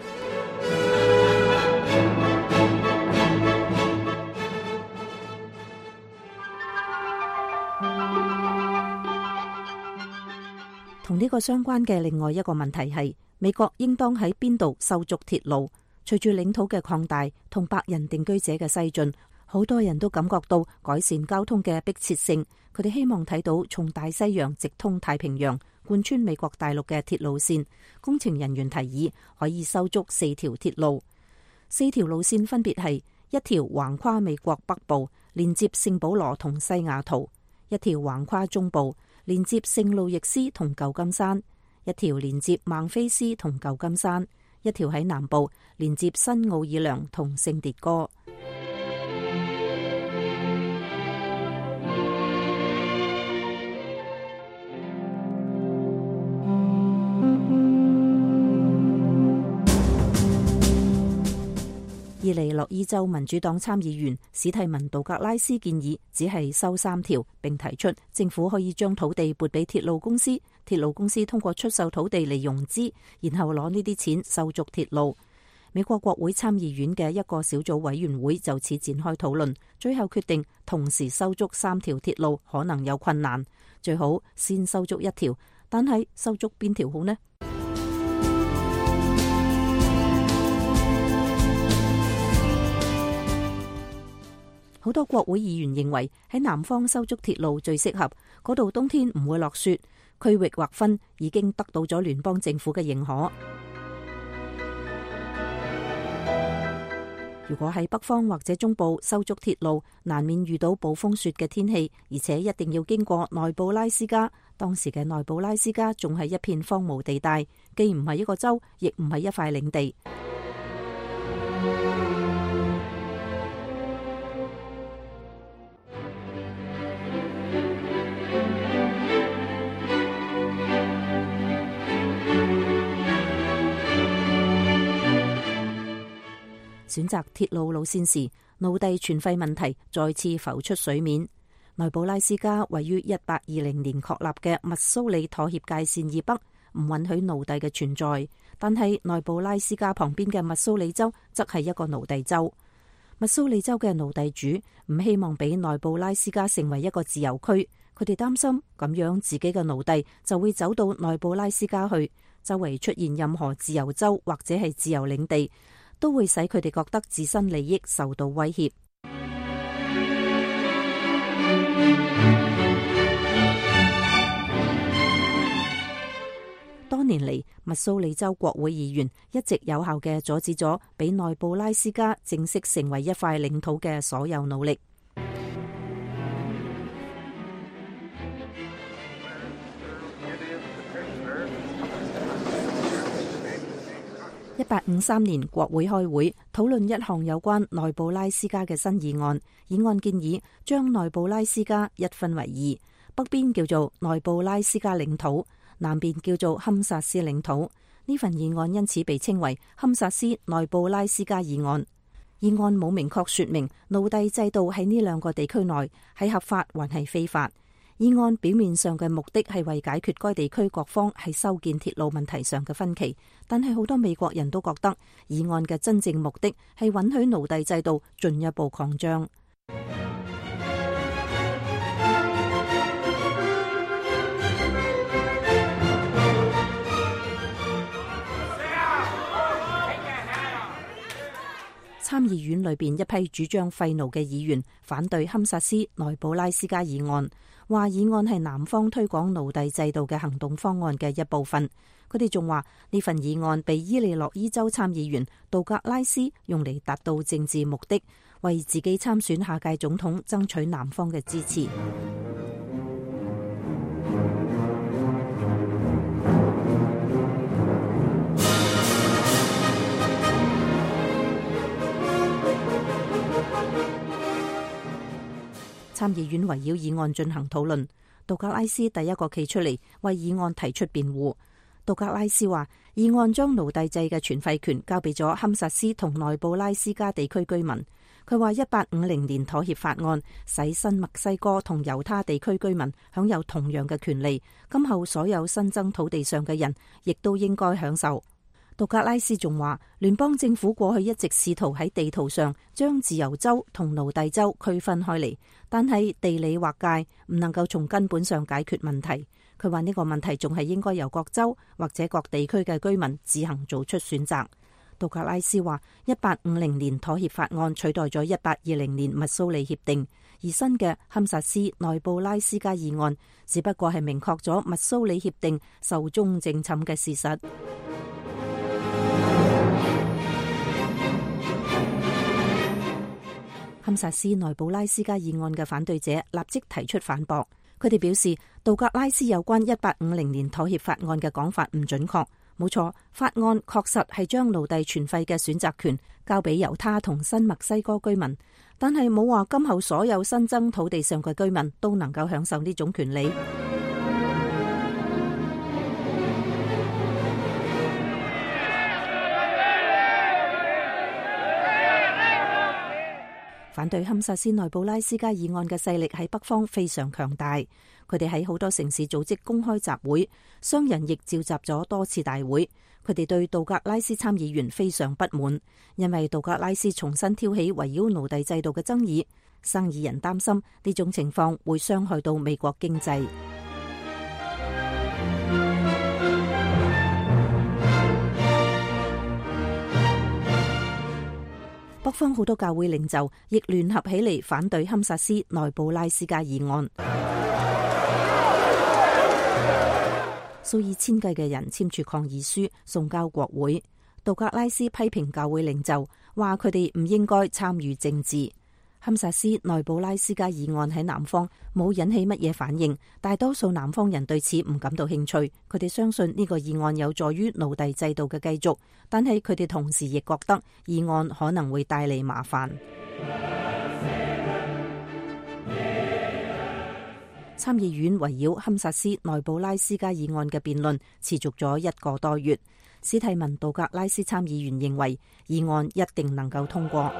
同呢個相關嘅另外一個問題係，美國應當喺邊度修築鐵路？隨住領土嘅擴大同白人定居者嘅西進，好多人都感覺到改善交通嘅迫切性。佢哋希望睇到從大西洋直通太平洋、貫穿美國大陸嘅鐵路線。工程人員提議可以修築4條鐵路，4條路線分別係一條橫跨美國北部，連接聖保羅同西雅圖；一條橫跨中部，連接聖路易斯同舊金山；一條連接孟菲斯同舊金山；一條喺南部連接新奧爾良同聖迭戈。伊利諾伊州民主黨參議員史蒂文·杜格拉斯建議只係修3條，並提出政府可以將土地撥俾鐵路公司，鐵路公司通過出售土地嚟融資，然後攞呢啲錢修築鐵路。美國國會參議院嘅一個小組委員會就此展開討論，最後決定同時修築3條鐵路可能有困難，最好先修築1條，但係修築邊條好呢？好多國會議員認為喺南方修築鐵路最適合，嗰度冬天唔會落雪，區域劃分已經得到咗聯邦政府嘅認可。如果喺北方或者中部修築鐵路，難免遇到暴風雪嘅天氣，而且一定要經過內布拉斯加。當時嘅內布拉斯加仲係一片荒蕪地帶，既唔係一個州，亦唔係一塊領地。選擇鐵路路線時，奴隸存廢問題再次浮出水面。內布拉斯加位於1820年確立嘅密蘇里妥協界線以北，唔允許奴隸嘅存在。但係內布拉斯加旁邊嘅密蘇里州則係一個奴隸州。密蘇里州嘅奴隸主唔希望俾內布拉斯加成為一個自由區，佢哋擔心咁樣自己嘅奴隸就會走到內布拉斯加去，周圍出現任何自由州或者係自由領地，都會使佢哋覺得自身利益受到威脅。多年嚟，密蘇里州國會議員一直有效嘅阻止咗俾內布拉斯加正式成為一塊領土嘅所有努力。1853年，國會開會討論一項有關內布拉斯加嘅新議案。議案建議將內布拉斯加一分為2，北邊叫做內布拉斯加領土，南邊叫做堪薩斯領土。呢份議案因此被稱為堪薩斯內布拉斯加議案。 議案冇明確說明奴隸制度喺呢兩個地區內係合法還係非法。議案表面上嘅目的係為解決該地區各方喺修建鐵路問題上嘅分歧，但係好多美國人都覺得議案嘅真正目的係允許奴隸制度進一步擴張。參議院裏邊一批主張廢奴嘅議員反對堪薩斯內布拉斯加議案，話議案係南方推廣奴隸制度嘅行動方案嘅一部分。佢哋仲話呢份議案被伊利諾伊州參議員杜格拉斯用嚟達到政治目的，為自己參選下屆總統爭取南方嘅支持。參議院圍繞議案進行討論，杜格拉斯第一個企出嚟為議案提出辯護。杜格拉斯話，議案將奴隸制嘅全廢權交俾咗堪薩斯同內布拉斯加地區居民。佢話1850年妥協法案使新墨西哥同猶他地區居民享有同樣嘅權利，今後所有新增土地上嘅人亦都應該享受。杜格拉斯仲話，聯邦政府過去一直試圖喺地圖上將自由州同奴隸州區分開嚟，但係地理劃界唔能夠從根本上解決問題。佢話呢個問題仲係應該由各州或者各地區嘅居民自行做出選擇。杜格拉斯話，1850年妥協法案取代咗1820年密蘇里協定，而新嘅堪薩斯內布拉斯加議案只不過係明確咗密蘇里協定壽終正寢嘅事實。堪薩斯內布拉斯加議案嘅反對者立即提出反駁，佢哋表示杜格拉斯有關1850年妥協法案嘅講法唔準確。冇錯，法案確實係將奴隸全廢嘅選擇權交俾猶他同新墨西哥居民，但係冇話今後所有新增土地上嘅居民都能夠享受呢種權利。反對堪薩斯內布拉斯加議案嘅勢力喺北方非常強大，佢哋喺好多城市組織公開集會，商人亦召集咗多次大會。佢哋對杜格拉斯參議員非常不滿，因為杜格拉斯重新挑起圍繞奴隸制度嘅爭議。生意人擔心呢種情況會傷害到美國經濟。北方好多教會領袖亦聯合起嚟反對堪薩斯內布拉斯加議案，數以千計嘅人簽署抗議書送交國會。杜格拉斯批評教會領袖，話佢哋唔應該參與政治。堪薩斯內布拉斯加議案喺南方冇引起乜嘢反應，大多數南方人對此唔感到興趣。佢哋相信呢個議案有助於奴隸制度嘅繼續，但係佢哋同時亦覺得議案可能會帶嚟麻煩。參議院圍繞堪薩斯內布拉斯加議案嘅辯論持續咗1個多月。史蒂文杜格拉斯參議員認為議案一定能夠通過。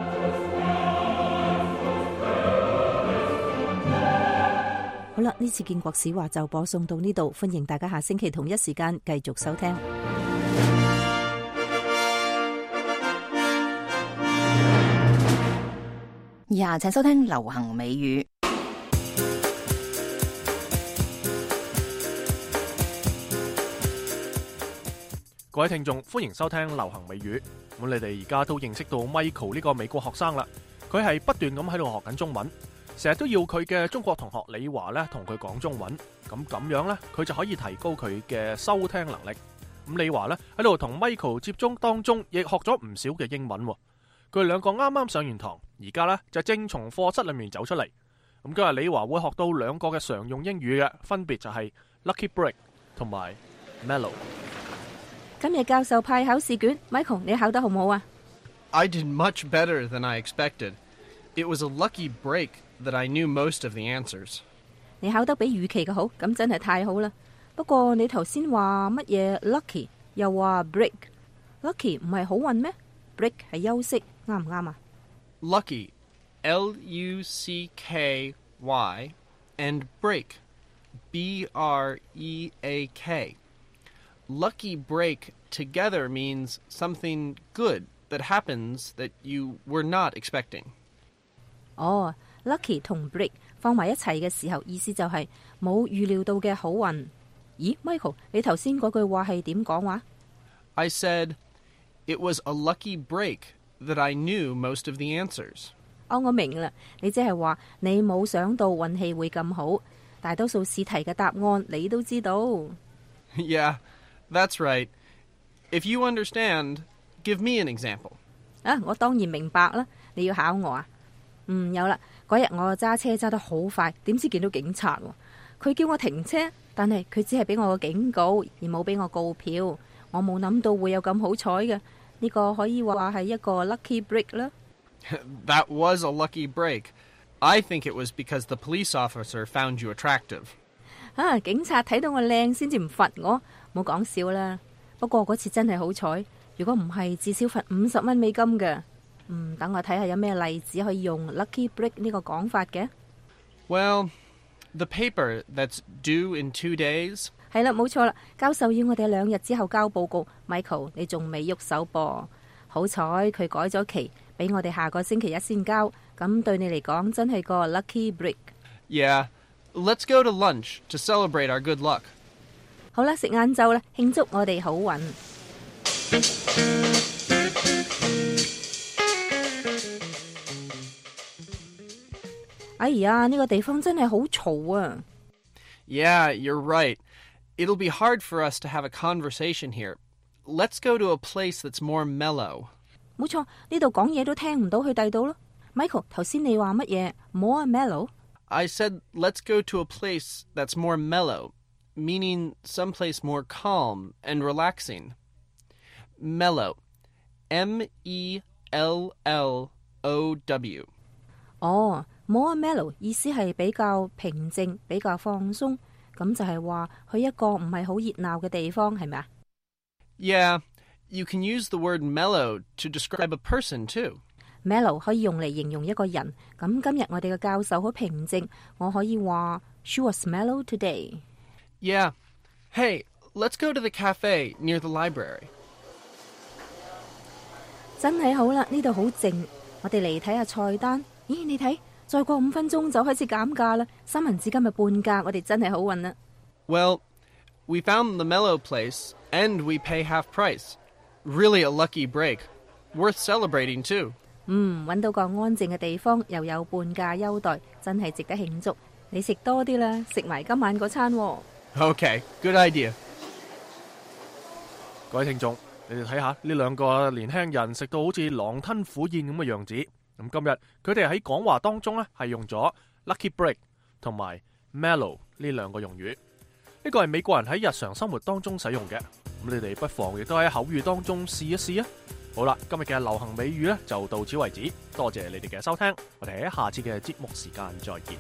好啦，呢次建國史話就播送到呢度，歡迎大家下星期同一時間繼續收聽。 以下請收聽流行美語。 各位聽眾，歡迎收聽流行美語。咁你哋而家都認識到 Michael 呢個美國學生啦，佢係不斷咁喺度學緊中文。成日都要佢嘅中國同學李華咧同佢講中文，咁樣咧佢就可以提高佢嘅收聽能力。咁李華咧喺度同 Michael 接觸當中，亦學咗唔少嘅英文。佢哋兩個啱啱上完堂，而家咧就正從課室裏面走出嚟。咁今日李華會學到2個嘅常用英語嘅，分別就係 Lucky Break 同埋 Mellow。 今日教授派考試卷 ，Michael 你考得好唔好啊？ I did much better than I expected. It was a lucky break that I knew most of the answers. 你考得比預期嘅好，咁真係太好啦。不過你頭先話乜嘢 lucky， 又話 break，lucky 唔係好運咩？ break 係休息，啱唔啱啊？ Lucky, Lucky, and break, break. Lucky break together means something good that happens that you were not expecting. 哦，lucky 同 break 放埋一齊嘅時候，意思就係冇預料到嘅好運。咦 ，Michael， 你頭先嗰句話係點講話？ I said, it was a lucky break that I knew most of the answers. 哦，我明啦，你即係話你冇想到運氣會咁好，大多數試題嘅答案你都知道。 Yeah, that's right. If you understand, give me an example. 啊，我當然明白啦，你要考我啊？有啦，嗰日我揸車揸得好快，點知見到警察喎，佢叫我停車，但係佢只係俾我個警告，而冇俾我告票。我冇諗到會有咁好彩嘅，呢個可以話係一個 lucky break 啦。 That was a lucky break. I think it was because the police officer found you attractive. 啊，警察睇到我靚先至唔罰我，冇講笑啦。不過嗰次真係好彩，如果唔係至少罰50蚊美金嘅。等我睇下有咩例子可以用 lucky break 呢個講法嘅。 Well, the paper that's due in 2 days. 係啦，冇錯啦，教授要我哋2日之後交報告。Michael， 你仲未喐手噃？好彩佢改咗期，俾我哋下個星期一先交。咁對你嚟講真係個 lucky break。 Yeah, let's go to lunch to celebrate our good luck. 好啦，食晏晝啦，慶祝我哋好運。哎呀，呢個地方真係好嘈啊！ Yeah, you're right. It'll be hard for us to have a conversation here. Let's go to a place that's more mellow. 冇錯，呢度講嘢都聽唔到去第度咯。Michael， 頭先你話乜嘢 ？More mellow？ I said let's go to a place that's more mellow, meaning someplace more calm and relaxing. Mellow, M-E-L-L-O-W. 哦，more mellow 意思係比較平靜、比較放鬆，咁就係話去一個唔係好熱鬧嘅地方，係咪啊？ Yeah, you can use the word mellow to describe a person too. Mellow 可以用嚟形容一個人。咁今日我哋嘅教授好平靜，我可以話 She was mellow today. Yeah. Hey, let's go to the cafe near the library. 真係好啦，呢度好靜。我哋嚟睇下菜單。咦，你睇，再過5分鐘就開始減價啦。三文治今日半價，我哋真係好運啦。 Well, we found the mellow place and we pay half price. Really a lucky break. Worth celebrating too. 揾到個安靜嘅地方，又有半價優待，真係值得慶祝。你食多啲啦，食埋今晚嗰餐喎。 Okay, good idea. 各位聽眾，你哋睇下呢兩個年輕人食到好似狼吞虎咽咁嘅樣子。咁今日佢哋喺講話當中呢，係用咗 lucky break 同埋 mellow 呢兩個用語。呢個係美國人喺日常生活當中使用嘅。咁你哋不妨亦都喺口語當中試一試啊！好啦，今日嘅流行美語呢就到此為止，多謝你哋嘅收聽，我哋喺下次嘅節目時間再見。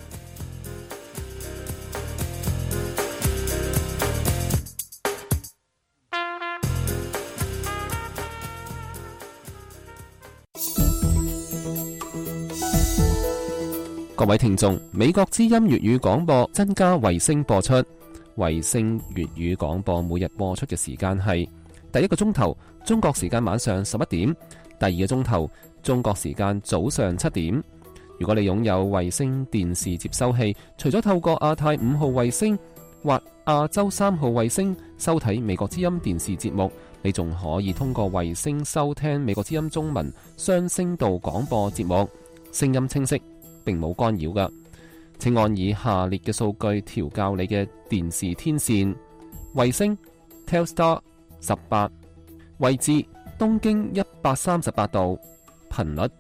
各位聽眾，美國之音粵語廣播增加衛星播出，衛星粵語廣播每日播出嘅時間係第一個鐘頭中國時間晚上11點，第二個鐘頭中國時間早上7點。如果你擁有衛星電視接收器，除咗透過亞太5號衛星或亞洲3號衛星收睇美國之音電視節目，你仲可以通過衛星收聽美國之音中文雙聲道廣播節目，聲音清晰，並冇干擾㗎。請按以下列嘅數據調校你嘅電視天線：衛星 Telstar 18，位置東經138度，頻率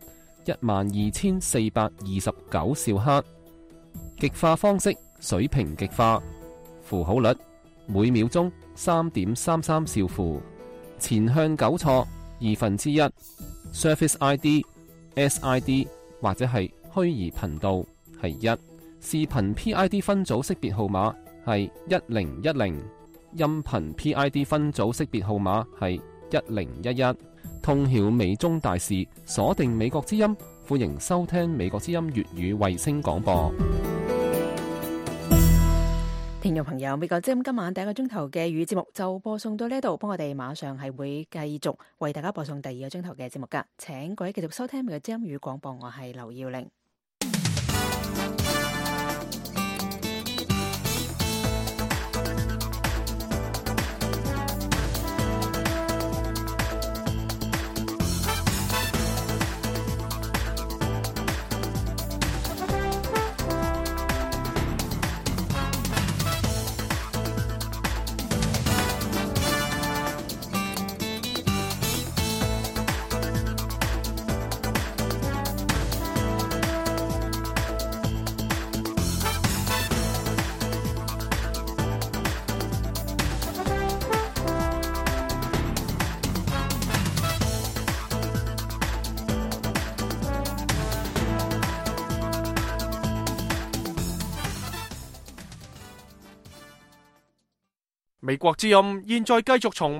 12429兆赫，極化方式水平極化，符號率每秒鐘3.33兆符，前向糾錯1/2， Surface ID SID 或者係虛擬頻道係1，視頻 PID 分組識別號碼係1010，音頻 PID 分組識別號碼係1011， 通曉美中大事，鎖定美國之音，歡迎收聽美國之音粵語衛星廣播。 聽眾朋友，美國之音今晚第一個鐘頭嘅粵語節目就播送到呢度，幫我哋馬上係會繼續為大家播送第二個鐘頭嘅節目噶，請各位繼續收聽美國之音粵語廣播，我係劉耀玲。 美國之音現在繼續從